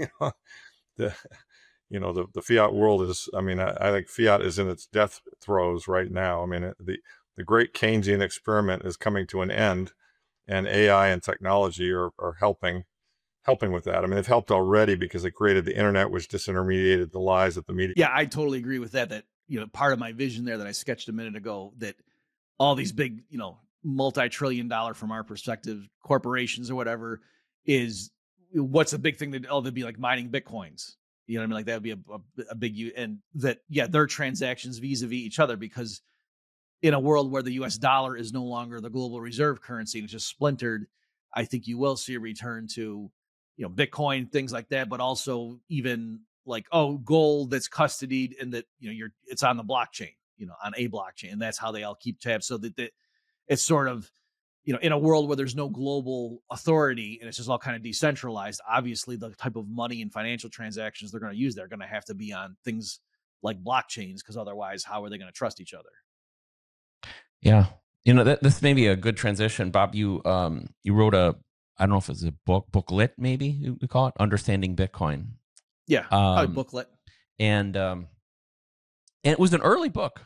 The fiat world is, I think fiat is in its death throes right now. I mean, the great Keynesian experiment is coming to an end, and AI and technology are helping with that. I mean, they've helped already because they created the internet, which disintermediated the lies of the media. Yeah, I totally agree with that. That, part of my vision there that I sketched a minute ago, that all these big, multi-trillion-dollar, from our perspective, corporations or whatever, is what's a big thing that, they'd be like mining Bitcoins. You know what I mean? Like that would be a big, and that, yeah, their transactions vis-a-vis each other, because in a world where the US dollar is no longer the global reserve currency and it's just splintered, I think you will see a return to, Bitcoin, things like that, but also even like, gold that's custodied and that, it's on the blockchain, on a blockchain. And that's how they all keep tabs. So that it's sort of, in a world where there's no global authority and it's just all kind of decentralized, obviously the type of money and financial transactions they're going to use, they're going to have to be on things like blockchains, because otherwise, how are they going to trust each other? Yeah. This may be a good transition. Bob, you wrote I don't know if it's a booklet, maybe you call it, Understanding Bitcoin. Yeah, probably booklet. And it was an early book.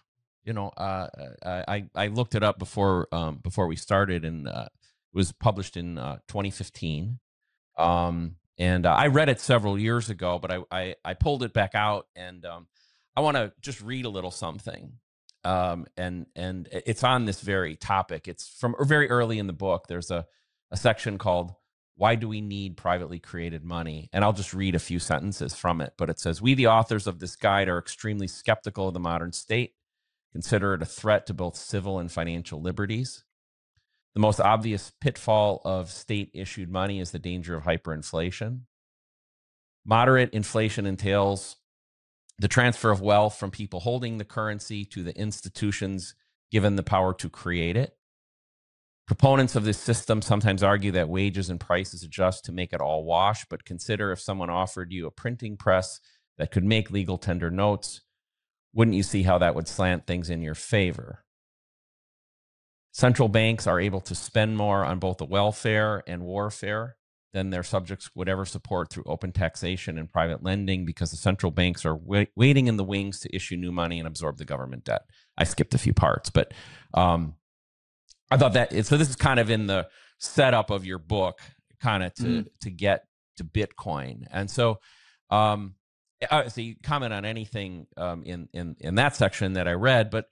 I looked it up before we started, and it was published in 2015. And I read it several years ago, but I pulled it back out, and I want to just read a little something. And it's on this very topic. It's from very early in the book. There's a section called "Why Do We Need Privately Created Money?" And I'll just read a few sentences from it. But it says, "We, the authors of this guide, are extremely skeptical of the modern state, consider it a threat to both civil and financial liberties. The most obvious pitfall of state-issued money is the danger of hyperinflation. Moderate inflation entails the transfer of wealth from people holding the currency to the institutions given the power to create it. Proponents of this system sometimes argue that wages and prices adjust to make it all wash, but consider if someone offered you a printing press that could make legal tender notes, wouldn't you see how that would slant things in your favor? Central banks are able to spend more on both the welfare and warfare than their subjects would ever support through open taxation and private lending, because the central banks are waiting in the wings to issue new money and absorb the government debt." I skipped a few parts, but I thought that, so this is kind of in the setup of your book, kind of to get to Bitcoin. And so, so you comment on anything in that section that I read, but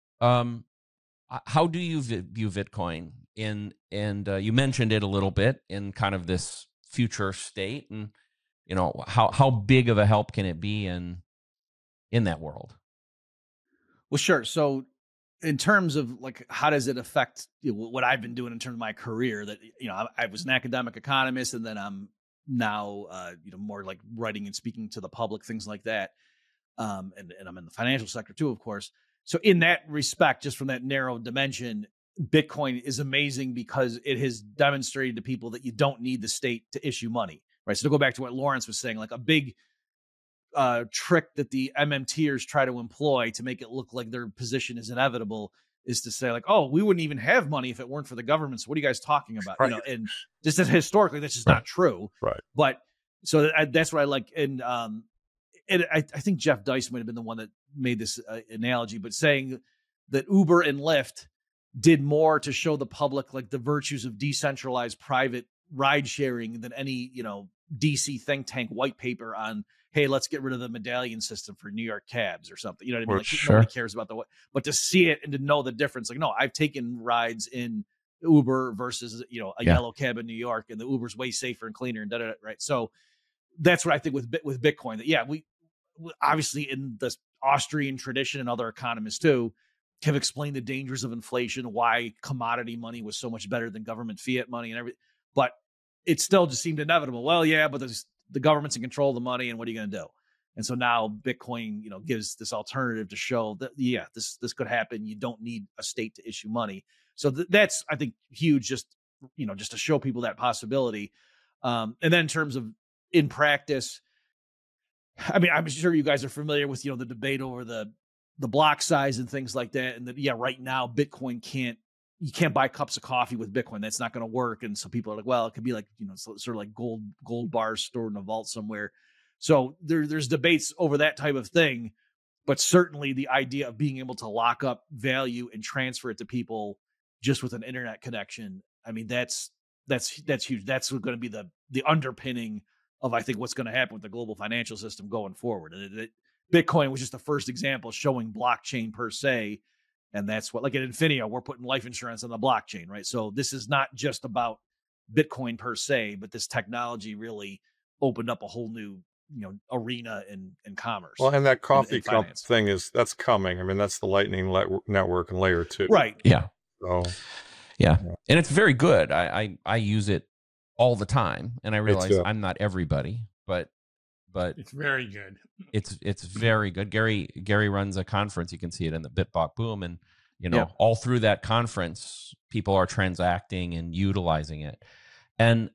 how do you view Bitcoin and you mentioned it a little bit in kind of this future state, and how big of a help can it be in that world? Well, sure. So in terms of like, how does it affect what I've been doing in terms of my career, that, I was an academic economist, and then I'm now, more like writing and speaking to the public, things like that. And I'm in the financial sector too, of course. So in that respect, just from that narrow dimension, Bitcoin is amazing because it has demonstrated to people that you don't need the state to issue money, right? So to go back to what Lawrence was saying, like a big trick that the MMTers try to employ to make it look like their position is inevitable is to say like, oh, we wouldn't even have money if it weren't for the government. So what are you guys talking about? Right. And just as historically, that's just not true. Right. But so that's what I like. And I think Jeff Dice might have been the one that made this analogy, but saying that Uber and Lyft did more to show the public like the virtues of decentralized private ride sharing than any, DC think tank white paper on, hey, let's get rid of the medallion system for New York cabs or something. You know what I mean? Like nobody cares about but to see it and to know the difference, like, no, I've taken rides in Uber versus, a yellow cab in New York, and the Uber's way safer and cleaner and right. So that's what I think with Bitcoin, that, we obviously in the Austrian tradition and other economists too have explained the dangers of inflation, why commodity money was so much better than government fiat money and everything. But it still just seemed inevitable. Well, yeah, but the government's in control of the money, and what are you going to do? And so now Bitcoin, gives this alternative to show that, this could happen. You don't need a state to issue money. So that's, I think, huge, just to show people that possibility. And then in terms of in practice, I mean, I'm sure you guys are familiar with, the debate over the block size and things like that. And that, right now, Bitcoin you can't buy cups of coffee with Bitcoin. That's not going to work. And so people are like, well, it could be like, sort of like gold bars stored in a vault somewhere. So there's debates over that type of thing, but certainly the idea of being able to lock up value and transfer it to people just with an internet connection. I mean, that's huge. That's going to be the underpinning of, I think, what's going to happen with the global financial system going forward. And Bitcoin was just the first example showing blockchain per se. And that's what, like at Infinio, we're putting life insurance on the blockchain, right? So this is not just about Bitcoin per se, but this technology really opened up a whole new, arena in commerce. Well, and that coffee cup thing that's coming. I mean, that's the Lightning Network and Layer 2. Right. Yeah. So, yeah. And it's very good. I use it all the time, and I realize I'm not everybody, but it's very good. It's very good. Gary runs a conference. You can see it in the BitBox Boom, and all through that conference, people are transacting and utilizing it. And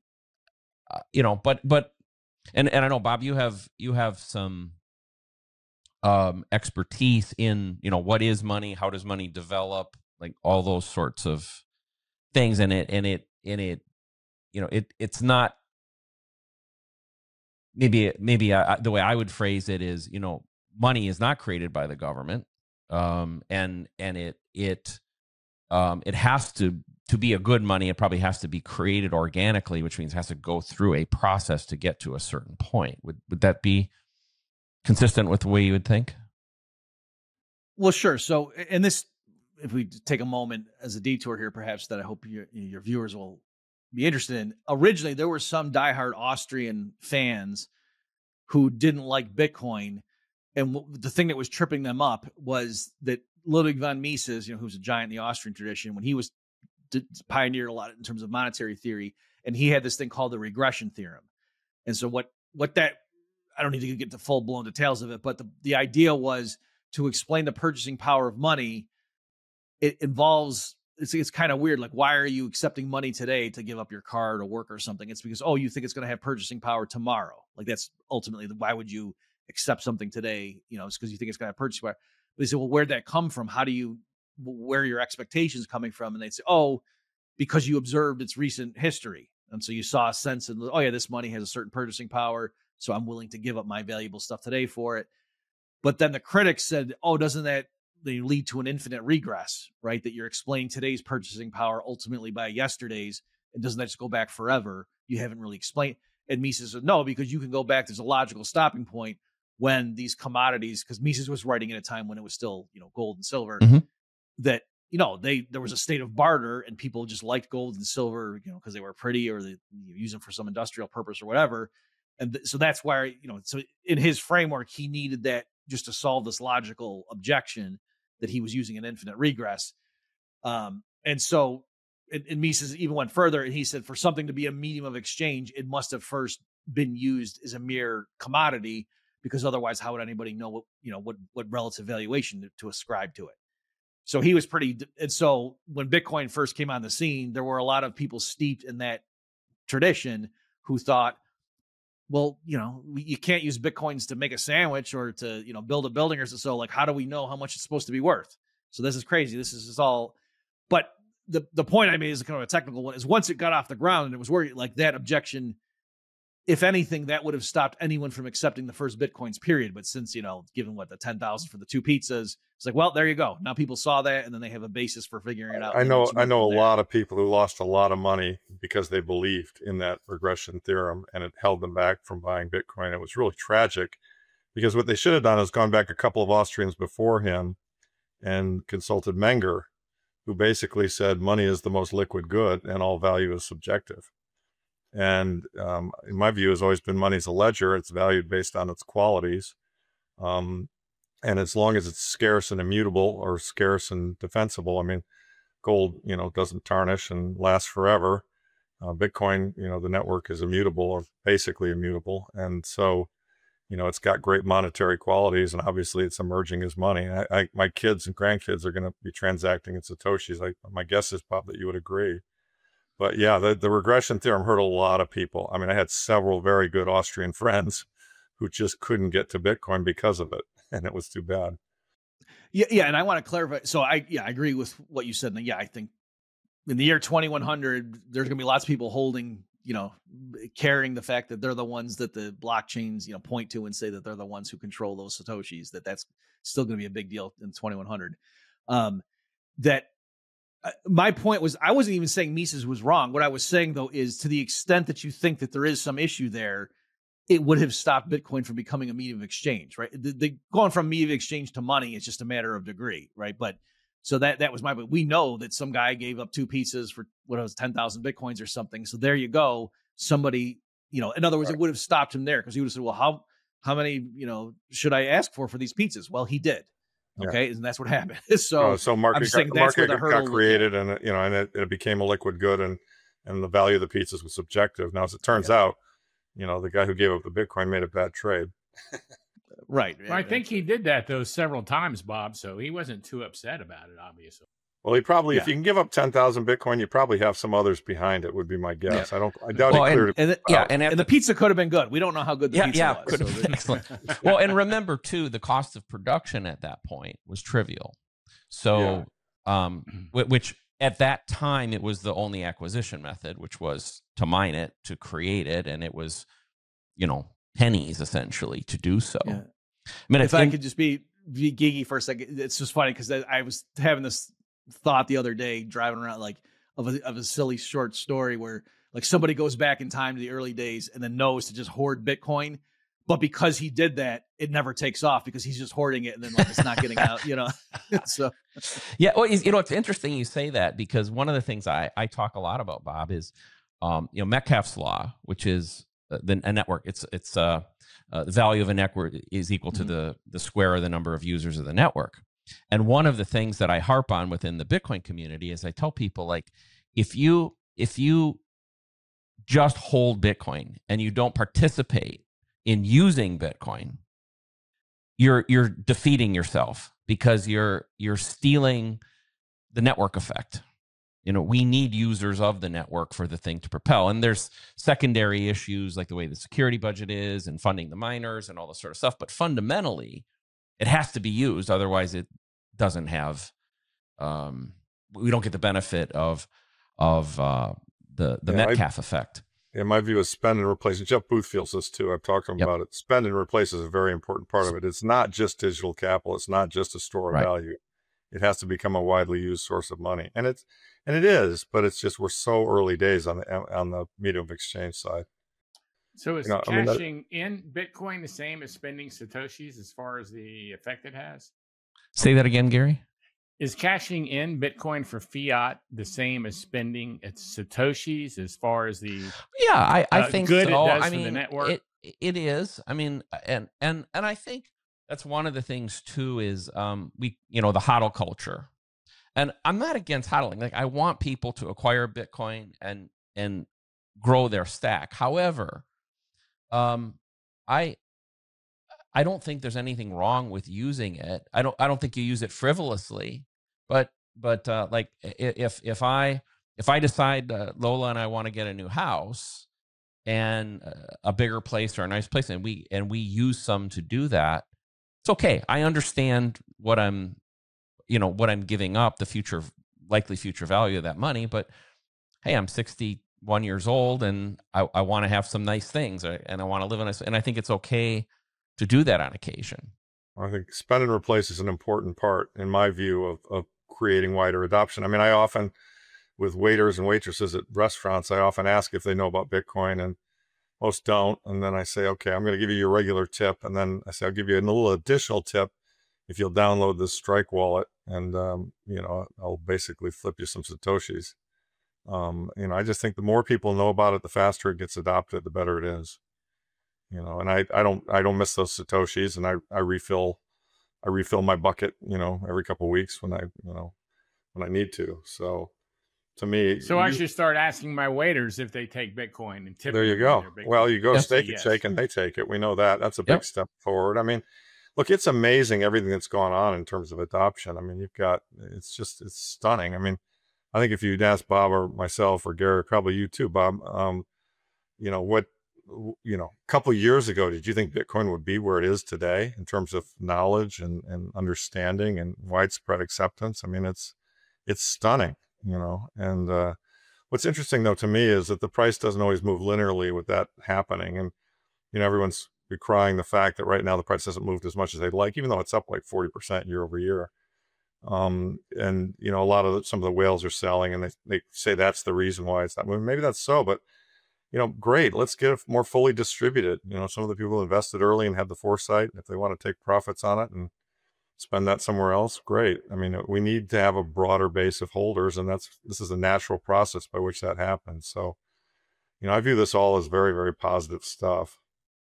and I know, Bob, you have some expertise in what is money, how does money develop, like all those sorts of things, and it's not. Maybe the way I would phrase it is, money is not created by the government, and it has to be a good money. It probably has to be created organically, which means it has to go through a process to get to a certain point. Would that be consistent with the way you would think? Well, sure. So, and this, if we take a moment as a detour here, perhaps that I hope your viewers will be interested in. Originally, there were some diehard Austrian fans who didn't like Bitcoin, and the thing that was tripping them up was that Ludwig von Mises, who's a giant in the Austrian tradition, when he was pioneered a lot in terms of monetary theory, and he had this thing called the regression theorem. And so what that, I don't need to get to full blown details of it, but the idea was to explain the purchasing power of money. It involves, it's kind of weird. Like, why are you accepting money today to give up your car to work or something? It's because, you think it's going to have purchasing power tomorrow. Like, that's ultimately why would you accept something today? It's because you think it's going to have purchasing power. But they say, well, where'd that come from? Where are your expectations coming from? And they'd say, because you observed its recent history. And so you saw a sense of, this money has a certain purchasing power, so I'm willing to give up my valuable stuff today for it. But then the critics said, doesn't that lead to an infinite regress, right? That you're explaining today's purchasing power ultimately by yesterday's, And doesn't that just go back forever? You haven't really explained. And Mises said, no, because you can go back. There's a logical stopping point when these commodities, because Mises was writing at a time when it was still, gold and silver, that, there was a state of barter and people just liked gold and silver, because they were pretty or they use them for some industrial purpose or whatever. And so that's why, so in his framework, he needed that just to solve this logical objection that he was using an infinite regress. And so, and Mises even went further and he said, for something to be a medium of exchange, it must have first been used as a mere commodity, because otherwise, how would anybody know what relative valuation to ascribe to it? So he was and so when Bitcoin first came on the scene, there were a lot of people steeped in that tradition who thought, well, you can't use Bitcoins to make a sandwich or to, build a building or so. Like, how do we know how much it's supposed to be worth? So this is crazy. This is all, but the point I made is kind of a technical one, is once it got off the ground and it was worried, like that objection, if anything, that would have stopped anyone from accepting the first Bitcoins, period. But since, given the 10,000 for the 2 pizzas, it's like, well, there you go. Now people saw that and then they have a basis for figuring it out. I know a lot of people who lost a lot of money because they believed in that regression theorem and it held them back from buying Bitcoin. It was really tragic, because what they should have done is gone back a couple of Austrians before him and consulted Menger, who basically said money is the most liquid good and all value is subjective. And in my view, has always been money's a ledger. It's valued based on its qualities. And as long as it's scarce and immutable, or scarce and defensible, I mean, gold, doesn't tarnish and lasts forever. Bitcoin, the network is immutable or basically immutable. And so, it's got great monetary qualities, and obviously it's emerging as money. My kids and grandkids are going to be transacting in Satoshis. My guess is, Bob, that you would agree. But yeah, the regression theorem hurt a lot of people. I mean, I had several very good Austrian friends who just couldn't get to Bitcoin because of it, and it was too bad. Yeah, and I want to clarify. So I agree with what you said. And I think in the year 2100, there's going to be lots of people holding, carrying the fact that they're the ones that the blockchains, point to and say that they're the ones who control those Satoshis. That's still going to be a big deal in 2100. My point was, I wasn't even saying Mises was wrong. What I was saying, though, is to the extent that you think that there is some issue there, it would have stopped Bitcoin from becoming a medium of exchange, right? Going from medium of exchange to money is just a matter of degree, right? But so that was my point. We know that some guy gave up 2 pizzas for 10,000 Bitcoins or something. So there you go. Somebody, in other words, It would have stopped him there, because he would have said, well, how many, should I ask for these pizzas? Well, he did. Okay, and that's what happened. So market got created, and it became a liquid good, and the value of the pizzas was subjective. Now, as it turns out, the guy who gave up the Bitcoin made a bad trade. Right. Well, I think he did that though several times, Bob. So he wasn't too upset about it, obviously. Well, he probably, if you can give up 10,000 Bitcoin, you probably have some others behind it, would be my guess. Yeah. I doubt he cleared it. And the pizza could have been good. We don't know how good the pizza was. Could have been excellent. Well, and remember too, the cost of production at that point was trivial. So, which at that time, it was the only acquisition method, which was to mine it, to create it. And it was, pennies essentially to do so. Yeah. I mean, if I could just be geeky for a second, it's just funny because I was having this thought the other day driving around, like of a silly short story where like somebody goes back in time to the early days and then knows to just hoard Bitcoin, but because he did that, it never takes off because he's just hoarding it and then like it's not getting out, So yeah, well, it's interesting you say that, because one of the things I talk a lot about, Bob, is Metcalfe's law, which is a network. It's the value of a network is equal to the square of the number of users of the network. And one of the things that I harp on within the Bitcoin community is I tell people, like, if you just hold Bitcoin and you don't participate in using Bitcoin, you're defeating yourself, because you're stealing the network effect. We need users of the network for the thing to propel. And there's secondary issues like the way the security budget is and funding the miners and all this sort of stuff. But fundamentally, it has to be used. Otherwise, it doesn't have, we don't get the benefit of the Metcalfe effect. In my view, is spend and replace. And Jeff Booth feels this too. I've talked to him about it. Spend and replace is a very important part of it. It's not just digital capital. It's not just a store of value. It has to become a widely used source of money. And And it is, but it's just we're so early days on the medium of exchange side. So is You know, I mean, cashing in Bitcoin the same as spending Satoshis as far as the effect it has? Say that again, Gary. Is cashing in Bitcoin for fiat the same as spending its Satoshis as far as the Yeah, I think good so. it does I for the mean, network? it is. I mean, and I think that's one of the things too is we, you know, the HODL culture. And I'm not against HODLing. Like, I want people to acquire Bitcoin and grow their stack. However, I don't think there's anything wrong with using it. I don't think you use it frivolously, but like if I decide Lola and I want to get a new house and a bigger place or a nice place, and we use some to do that, it's okay. I understand what I'm giving up, the likely future value of that money, but hey, I'm 61 years old and I want to have some nice things and I want to live in and I think it's okay to do that on occasion. I think spend and replace is an important part, in my view, of creating wider adoption. I mean, I often, with waiters and waitresses at restaurants, I often ask if they know about Bitcoin, and most don't. And then I say, okay, I'm going to give you your regular tip. And then I say, I'll give you a little additional tip if you'll download this Strike wallet, and, I'll basically flip you some Satoshis. I just think the more people know about it, the faster it gets adopted, the better it is. And I don't miss those Satoshis, and I refill my bucket, every couple of weeks when I need to. So to me, I should start asking my waiters if they take Bitcoin and tip. There you go. Well, you go Steak and Shake and they take it. We know that. That's a big step forward. I mean, look, it's amazing everything that's gone on in terms of adoption. I mean, it's stunning. I mean, I think if you'd ask Bob or myself or Gary, probably you too, Bob, a couple of years ago, did you think Bitcoin would be where it is today in terms of knowledge and understanding and widespread acceptance? I mean, it's stunning, and what's interesting though to me is that the price doesn't always move linearly with that happening. And, everyone's decrying the fact that right now the price hasn't moved as much as they'd like, even though it's up like 40% year over year. And, some of the whales are selling, and they say that's the reason why it's not moving. Maybe that's so, but great. Let's get it more fully distributed. Some of the people who invested early and had the foresight, if they want to take profits on it and spend that somewhere else, great. I mean, we need to have a broader base of holders, and this is a natural process by which that happens. So, I view this all as very, very positive stuff.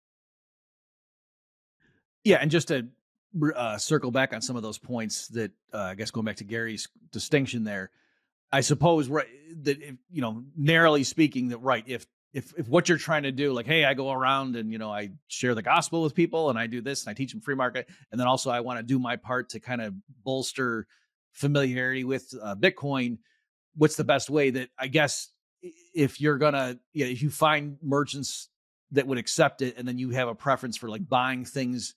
Yeah, and just to circle back on some of those points that I guess going back to Gary's distinction there, I suppose that narrowly speaking, that if what you're trying to do, like, hey, I go around and I share the gospel with people and I do this and I teach them free market, and then also I want to do my part to kind of bolster familiarity with Bitcoin. What's the best way? That I guess if you're gonna, if you find merchants that would accept it, and then you have a preference for like buying things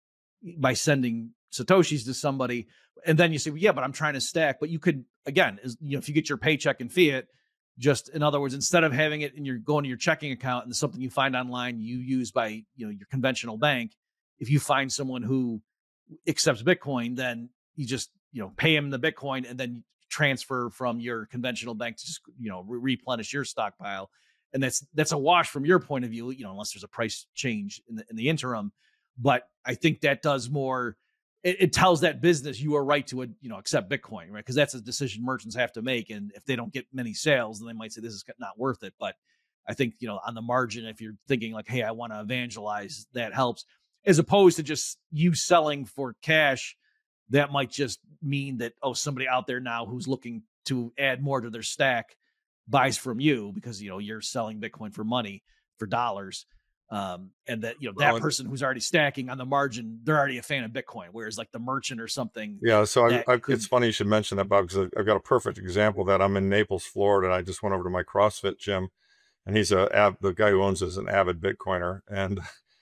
by sending Satoshis to somebody, and then you say, well, yeah, but I'm trying to stack. But you could, again, if you get your paycheck in fiat, just in other words, instead of having it and you're going to your checking account and something you find online you use by your conventional bank, if you find someone who accepts Bitcoin, then you just pay him the Bitcoin and then transfer from your conventional bank to just replenish your stockpile. And that's a wash from your point of view, unless there's a price change in the interim. But I think that does more. It tells that business you are right to accept Bitcoin, right? Because that's a decision merchants have to make, and if they don't get many sales, then they might say this is not worth it. But I think on the margin, if you're thinking like, hey, I want to evangelize, that helps, as opposed to just you selling for cash. That might just mean that somebody out there now who's looking to add more to their stack buys from you because you're selling Bitcoin for money, for dollars. And that that person who's already stacking on the margin, they're already a fan of Bitcoin, whereas like the merchant or something. Yeah, so it's funny you should mention that, Bob, because I've got a perfect example of that. I'm in Naples, Florida, and I just went over to my CrossFit gym, and he's the guy who owns it is an avid Bitcoiner, and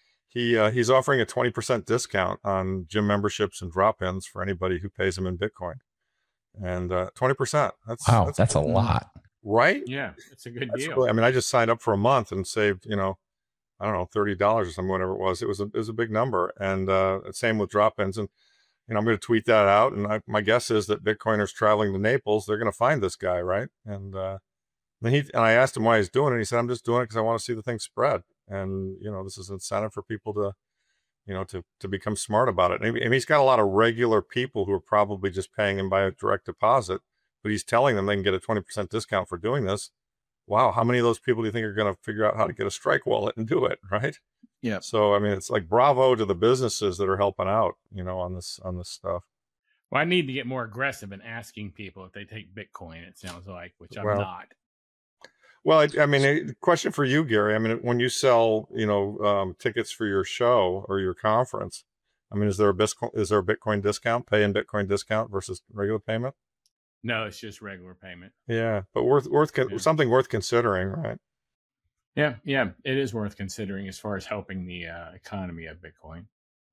he's offering a 20% discount on gym memberships and drop-ins for anybody who pays him in Bitcoin, and 20%. That's a lot, right? Yeah, it's a good deal. Really, I mean, I just signed up for a month and saved I don't know, $30 or something, whatever it was. It was a big number. And same with drop-ins. And, I'm going to tweet that out. And my guess is that Bitcoiners traveling to Naples, they're going to find this guy, right? And then I asked him why he's doing it. He said, I'm just doing it because I want to see the thing spread. And, this is an incentive for people to, to become smart about it. And he's got a lot of regular people who are probably just paying him by a direct deposit, but he's telling them they can get a 20% discount for doing this. Wow. How many of those people do you think are going to figure out how to get a Strike wallet and do it? Right. Yeah. So, I mean, it's like bravo to the businesses that are helping out, on this stuff. Well, I need to get more aggressive in asking people if they take Bitcoin, it sounds like, which I'm not. Well, I mean, a question for you, Gary. I mean, when you sell, tickets for your show or your conference, I mean, is there a Bitcoin discount, pay in Bitcoin discount versus regular payment? No, it's just regular payment. Yeah, but something worth considering, right? Yeah, it is worth considering as far as helping the economy of Bitcoin.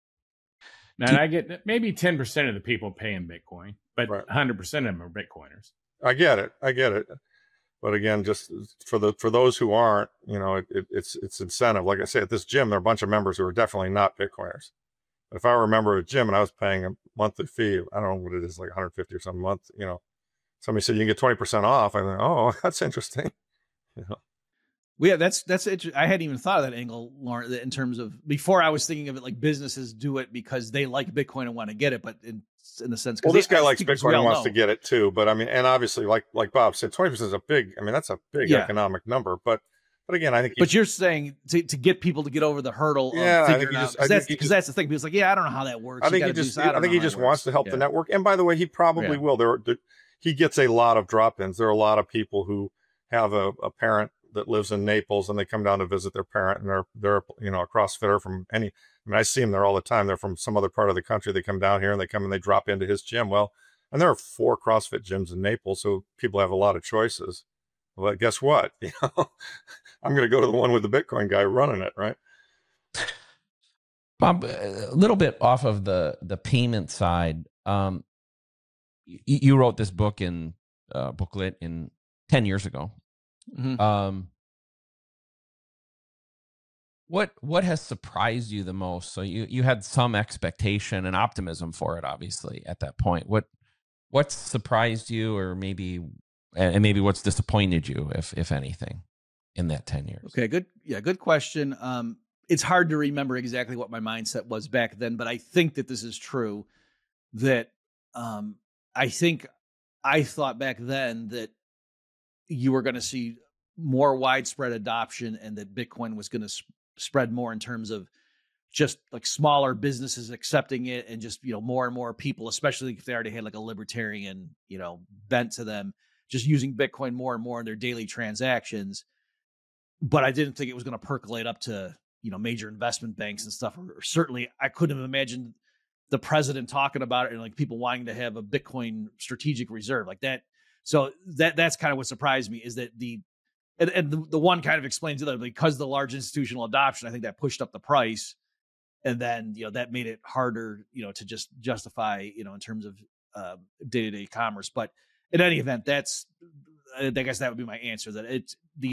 Now, I get maybe 10% of the people pay in Bitcoin, but 100% of them are Bitcoiners. I get it. But again, just for those who aren't, it's incentive. Like I say, at this gym, there are a bunch of members who are definitely not Bitcoiners. But if I were a member of a gym and I was paying a monthly fee, I don't know what it is, like 150 or some month, somebody said you can get 20% off. I think, oh, that's interesting. Well, yeah, that's interesting. I hadn't even thought of that angle, Lauren, in terms of before I was thinking of it like businesses do it because they like Bitcoin and want to get it, but in the sense, well, this guy likes Bitcoin and wants to get it too. But I mean, and obviously, like Bob said, 20% is that's a big economic number. But again, I think. But you're saying to get people to get over the hurdle of figuring out, because that's the thing. People's like, yeah, I don't know how that works. I think he just wants to help the network. And by the way, he probably will. He gets a lot of drop-ins. There are a lot of people who have a parent that lives in Naples and they come down to visit their parent, and they're a CrossFitter from any. I mean, I see them there all the time. They're from some other part of the country. They come down here and they drop into his gym. Well, and there are 4 CrossFit gyms in Naples, so people have a lot of choices. Well, guess what? I'm going to go to the one with the Bitcoin guy running it, right? Bob, a little bit off of the payment side. You wrote this book booklet 10 years ago. Mm-hmm. What has surprised you the most? So you had some expectation and optimism for it, obviously, at that point. What surprised you, or maybe what's disappointed you, if anything, in that 10 years? Okay, good question. It's hard to remember exactly what my mindset was back then, but I think that this is true. That I think I thought back then that you were going to see more widespread adoption and that Bitcoin was going to spread more in terms of just like smaller businesses accepting it, and just, more and more people, especially if they already had like a libertarian, bent to them, just using Bitcoin more and more in their daily transactions. But I didn't think it was going to percolate up to, major investment banks and stuff. Or certainly I couldn't have imagined the president talking about it and like people wanting to have a Bitcoin strategic reserve like that. So that's kind of what surprised me, is that the one kind of explains it, because the large institutional adoption, I think that pushed up the price, and then that made it harder to just justify in terms of day-to-day commerce. But in any event, I guess that would be my answer, that it's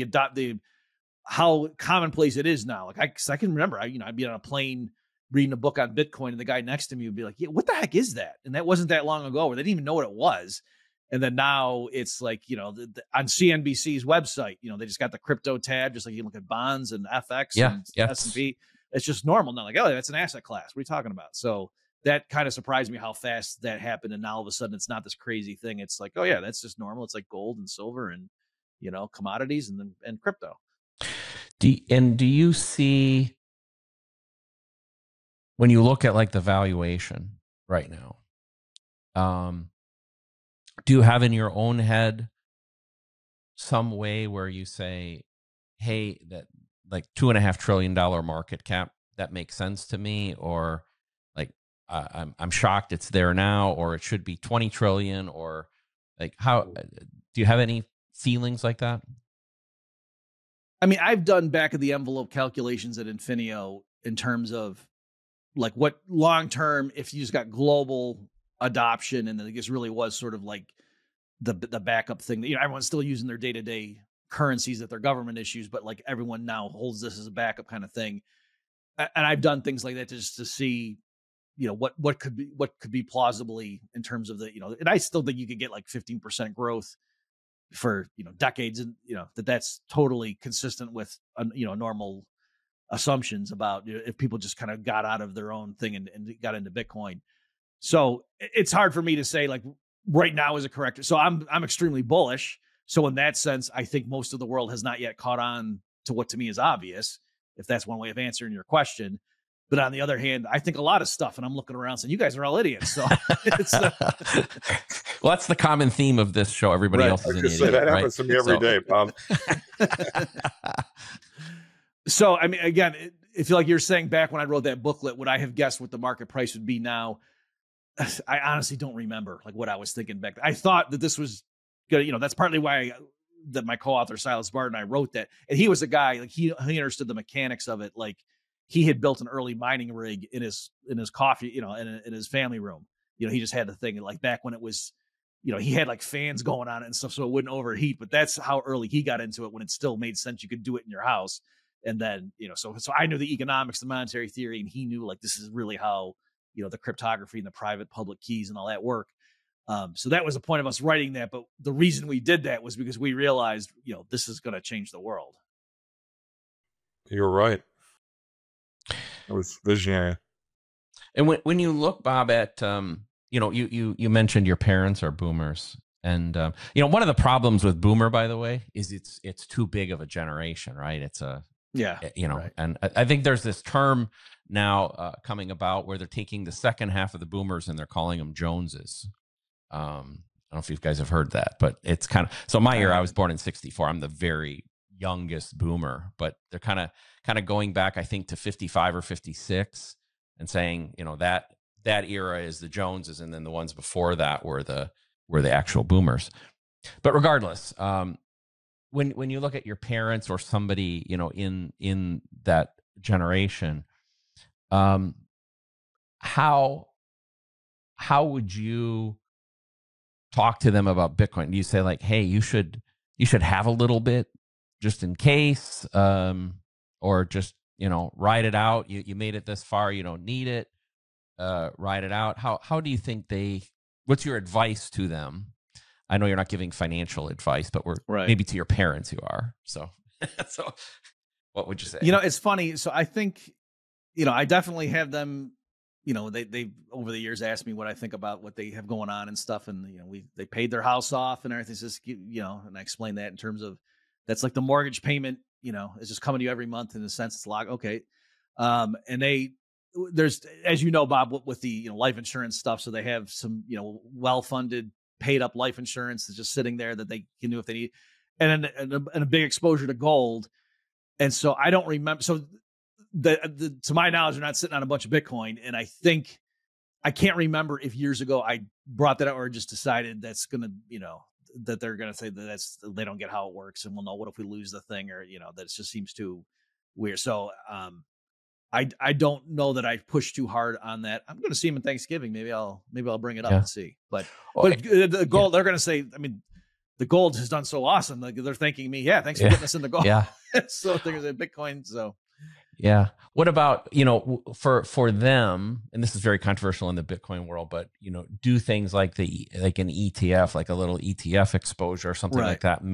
how commonplace it is now. Like I can remember I'd be on a plane reading a book on Bitcoin, and the guy next to me would be like, yeah, what the heck is that? And that wasn't that long ago where they didn't even know what it was. And then now it's like, on CNBC's website, they just got the crypto tab, just like you look at bonds and FX and S&P. It's just normal now. Like, oh, that's an asset class. What are you talking about? So that kind of surprised me how fast that happened. And now all of a sudden it's not this crazy thing. It's like, oh yeah, that's just normal. It's like gold and silver and, commodities and crypto. Do you see, when you look at like the valuation right now, do you have in your own head some way where you say, hey, that like $2.5 trillion market cap, that makes sense to me? Or like, I'm shocked it's there now, or it should be 20 trillion, or like, how do you have any feelings like that? I mean, I've done back of the envelope calculations at Infinio in terms of like what long-term, if you just got global adoption, and then this really was sort of like the backup thing that everyone's still using their day-to-day currencies that their government issues, but like everyone now holds this as a backup kind of thing. And I've done things like that just to see what could be plausibly in terms of the, and I still think you could get like 15% growth for, decades, and, that's totally consistent with, normal assumptions about if people just kind of got out of their own thing and got into Bitcoin. So it's hard for me to say like right now is a correct. So I'm extremely bullish. So in that sense, I think most of the world has not yet caught on to what to me is obvious, if that's one way of answering your question. But on the other hand, I think a lot of stuff, and I'm looking around saying, you guys are all idiots. So it's, well, that's the common theme of this show. Everybody else is an idiot. That happens to me every day, Bob. So, I mean, again, if like you're saying back when I wrote that booklet, would I have guessed what the market price would be now? I honestly don't remember like what I was thinking back then. I thought that this was good. That's partly why that my co-author Silas Barton and I wrote that. And he was a guy, like he understood the mechanics of it. Like he had built an early mining rig in his coffee, in his family room. He just had the thing like back when it was, he had like fans going on it and stuff so it wouldn't overheat. But that's how early he got into it, when it still made sense. You could do it in your house. And then, so I knew the economics, the monetary theory, and he knew like this is really how, the cryptography and the private public keys and all that work. So that was the point of us writing that. But the reason we did that was because we realized, this is going to change the world. You're right. It was visionary. And when you look, Bob, at, you mentioned your parents are boomers. And, one of the problems with boomer, by the way, is it's too big of a generation, right? It's right. And I think there's this term now coming about where they're taking the second half of the boomers and they're calling them Joneses. I don't know if you guys have heard that, but it's kind of, so my year, I was born in 64. I'm the very youngest boomer, but they're kind of going back, I think, to 55 or 56 and saying, that era is the Joneses. And then the ones before that were the actual boomers. But regardless, when you look at your parents or somebody, in that generation, how would you talk to them about Bitcoin? Do you say like, hey, you should have a little bit just in case, or just, ride it out. You made it this far, you don't need it. Ride it out. How do you think what's your advice to them? I know you're not giving financial advice, but maybe to your parents who are. So what would you say? It's funny. So I think, I definitely have them, they over the years asked me what I think about what they have going on and stuff. And, they paid their house off and everything's just, and I explained that in terms of, that's like the mortgage payment, is just coming to you every month in a sense. It's like, okay. And there's, as you know, Bob, with the, life insurance stuff. So they have some, well-funded, paid up life insurance that's just sitting there that they can do if they need, and a big exposure to gold. And so I don't remember. So to my knowledge, they're not sitting on a bunch of Bitcoin. And I think I can't remember if years ago I brought that up or just decided that's going to, that they're going to say that they don't get how it works. And well, no, what if we lose the thing, or, that it just seems too weird. So, I don't know that I push too hard on that. I'm going to see him in Thanksgiving. Maybe I'll bring it up and see. But the gold, they're going to say, I mean, the gold has done so awesome. Like they're thanking me. Yeah, thanks for getting us into gold. Yeah. So they're going to say Bitcoin. So yeah. What about, for them, and this is very controversial in the Bitcoin world, but, do things like an ETF, like a little ETF exposure or something like that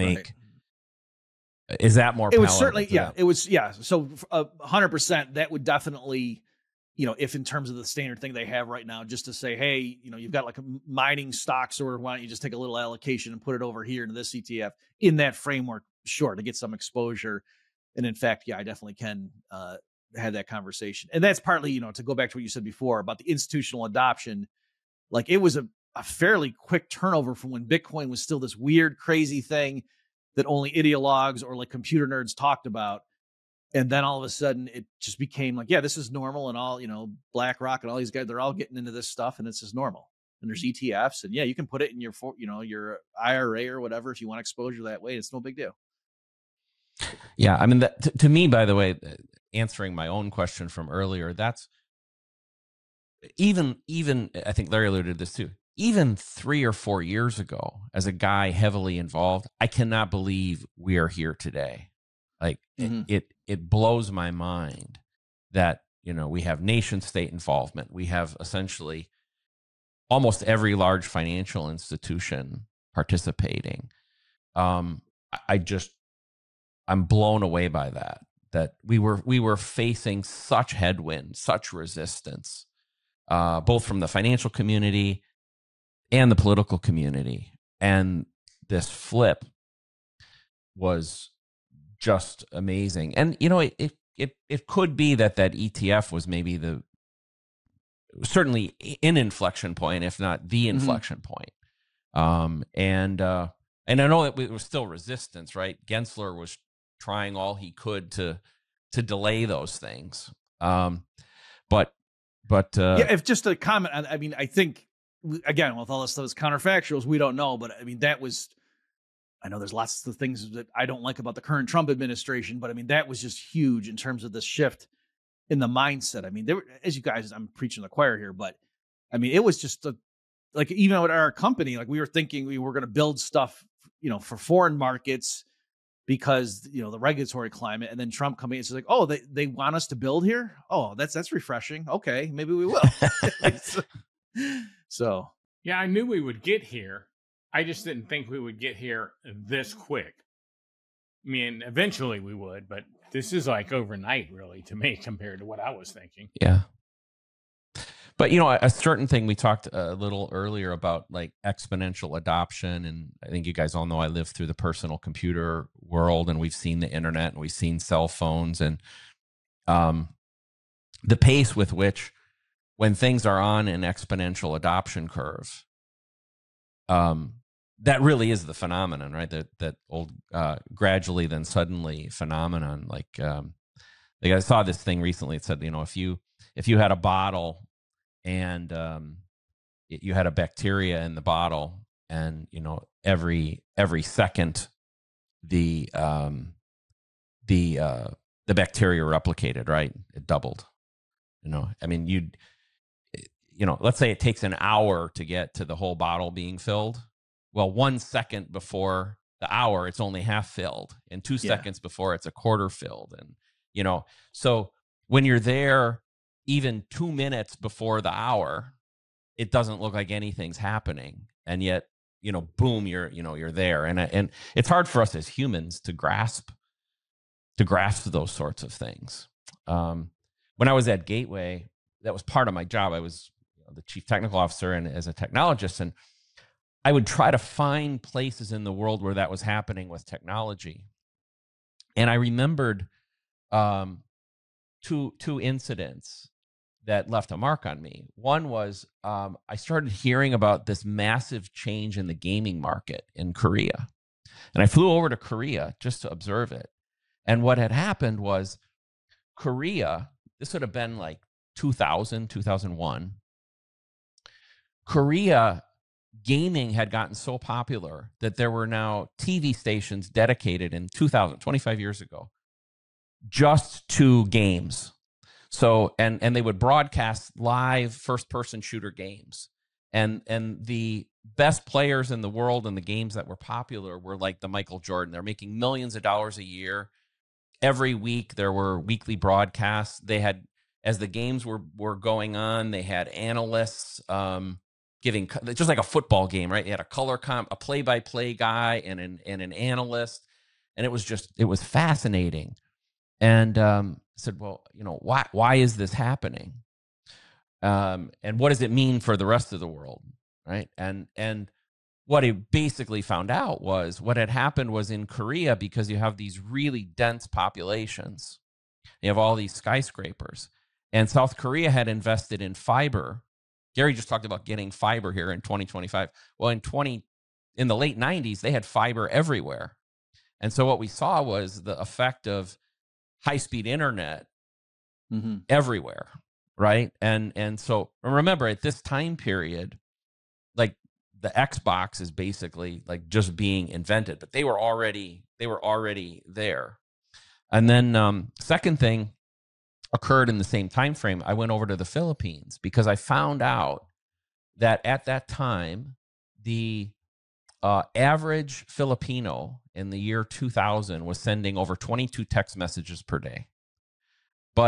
is that more? It would certainly, it was, So 100%, that would definitely, if in terms of the standard thing they have right now, just to say, hey, you've got like a mining stocks, or why don't you just take a little allocation and put it over here into this ETF in that framework, sure, to get some exposure. And in fact, I definitely can have that conversation. And that's partly, to go back to what you said before about the institutional adoption. Like it was a fairly quick turnover from when Bitcoin was still this weird, crazy thing that only ideologues or like computer nerds talked about. And then all of a sudden it just became like, this is normal. And all, BlackRock and all these guys, they're all getting into this stuff and it's just normal. And there's ETFs and you can put it in your, your IRA or whatever, if you want exposure that way, it's no big deal. Yeah. I mean, to me, by the way, answering my own question from earlier, that's even, I think Larry alluded to this too. Even 3 or 4 years ago, as a guy heavily involved, I cannot believe we are here today. Like it blows my mind that we have nation state involvement. We have essentially almost every large financial institution participating. I'm blown away by that we were facing such headwind, such resistance, both from the financial community and the political community. And this flip was just amazing. And, it could be that ETF was maybe certainly an inflection point, if not the inflection point. And I know that it was still resistance, right? Gensler was trying all he could to delay those things. But if just a comment, I mean, I think, again, with all this stuff as counterfactuals, we don't know, but I mean, I know there's lots of things that I don't like about the current Trump administration, but I mean, that was just huge in terms of the shift in the mindset. I mean, as you guys, I'm preaching the choir here, but I mean, it was just like, even with our company, like we were thinking we were going to build stuff, for foreign markets because, the regulatory climate, and then Trump coming in, it's like, oh, they want us to build here. Oh, that's refreshing. Okay. Maybe we will. So, yeah, I knew we would get here. I just didn't think we would get here this quick. I mean, eventually we would, but this is like overnight, really, to me, compared to what I was thinking. Yeah. But, a certain thing we talked a little earlier about, like exponential adoption. And I think you guys all know I live through the personal computer world, and we've seen the internet, and we've seen cell phones, and the pace with which, when things are on an exponential adoption curve, that really is the phenomenon, right? That old gradually then suddenly phenomenon. Like I saw this thing recently. It said, if you had a bottle and you had a bacteria in the bottle, and every second the bacteria replicated, right? It doubled. I mean, let's say it takes an hour to get to the whole bottle being filled. Well, 1 second before the hour, it's only half filled, and 2 seconds before, it's a quarter filled. And, so when you're there, even 2 minutes before the hour, it doesn't look like anything's happening. And yet, boom, you're there. And it's hard for us as humans to grasp those sorts of things. When I was at Gateway, that was part of my job. I was the chief technical officer and as a technologist, and I would try to find places in the world where that was happening with technology. And I remembered two incidents that left a mark on me. One was I started hearing about this massive change in the gaming market in Korea. And I flew over to Korea just to observe it. And what had happened was Korea, this would have been like 2000, 2001. Korea, gaming had gotten so popular that there were now TV stations dedicated in 2000, 25 years ago, just to games. So, and they would broadcast live first-person shooter games. And the best players in the world in the games that were popular were like the Michael Jordan. They're making millions of dollars a year. Every week there were weekly broadcasts. They had, as the games were going on, they had analysts giving, just like a football game, right? You had a color comp, a play-by-play guy, and an analyst, and it was fascinating. And I said, well, why is this happening? And what does it mean for the rest of the world, right? And what he basically found out was what had happened was in Korea, because you have these really dense populations, you have all these skyscrapers, and South Korea had invested in fiber. Gary just talked about getting fiber here in 2025. Well, in the late 90s, they had fiber everywhere. And so what we saw was the effect of high-speed internet everywhere, right? And so remember, at this time period, like the Xbox is basically like just being invented, but they were already there. And then second thing occurred in the same time frame. I went over to the Philippines because I found out that at that time, the average Filipino in the year 2000 was sending over 22 text messages per day. But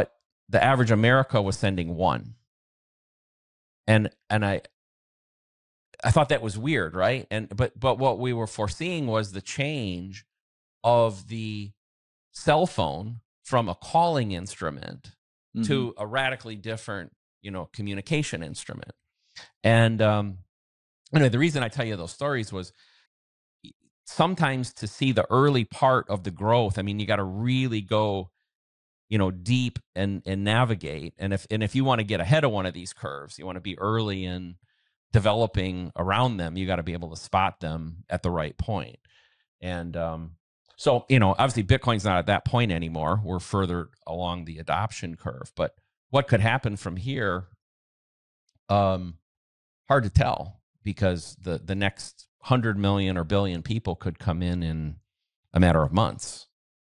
the average America was sending 1. And I thought that was weird, right? But what we were foreseeing was the change of the cell phone from a calling instrument to a radically different, communication instrument. And anyway, the reason I tell you those stories was sometimes to see the early part of the growth. I mean, you got to really go, deep and navigate. And if you want to get ahead of one of these curves, you want to be early in developing around them, you got to be able to spot them at the right point. And so, obviously Bitcoin's not at that point anymore. We're further along the adoption curve, but what could happen from here? Hard to tell, because the next 100 million or billion people could come in a matter of months.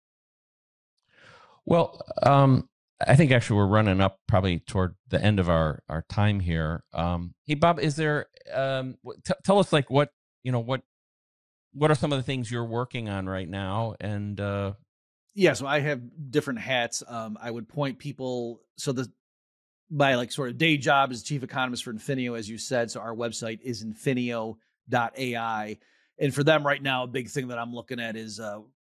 Well, I think actually we're running up probably toward the end of our time here. Hey, Bob, is there, tell us like what are some of the things you're working on right now? And yeah, so I have different hats. I would point people, so my like sort of day job is chief economist for Infinio, as you said. So our website is infinio.ai. And for them right now, a big thing that I'm looking at is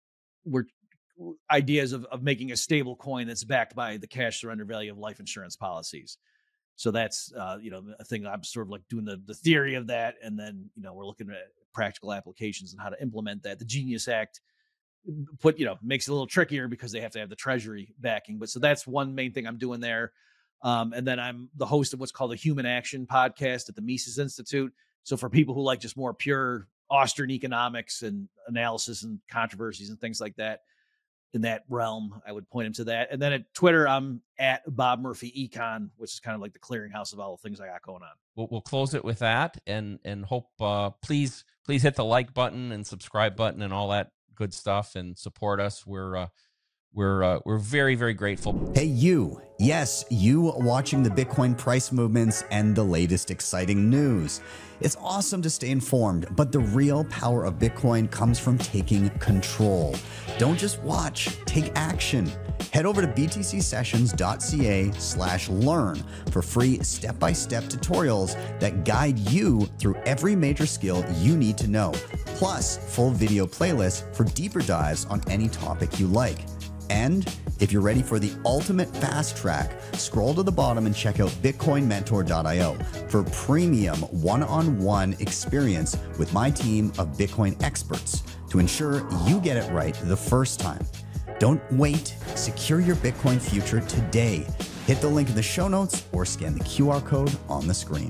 ideas of making a stable coin that's backed by the cash surrender value of life insurance policies. So that's, a thing I'm sort of like doing the theory of that. And then, we're looking at practical applications and how to implement that. The Genius Act makes it a little trickier because they have to have the Treasury backing. But so that's one main thing I'm doing there. And then I'm the host of what's called the Human Action podcast at the Mises Institute. So for people who like just more pure Austrian economics and analysis and controversies and things like that, in that realm, I would point him to that. And then at Twitter, I'm at Bob Murphy Econ, which is kind of like the clearinghouse of all the things I got going on. We'll close it with that, and hope please hit the like button and subscribe button and all that good stuff, and support us. We're very, very grateful. Hey, you. Yes, you watching the Bitcoin price movements and the latest exciting news. It's awesome to stay informed, but the real power of Bitcoin comes from taking control. Don't just watch, take action. Head over to btcsessions.ca/learn for free step-by-step tutorials that guide you through every major skill you need to know, plus full video playlists for deeper dives on any topic you like. And if you're ready for the ultimate fast track, scroll to the bottom and check out bitcoinmentor.io for premium one-on-one experience with my team of Bitcoin experts to ensure you get it right the first time. Don't wait. Secure your Bitcoin future today. Hit the link in the show notes or scan the QR code on the screen.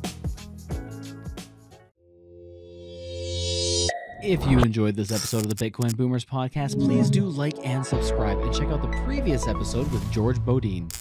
If you enjoyed this episode of the Bitcoin Boomers podcast, please do like and subscribe, and check out the previous episode with George Bodine.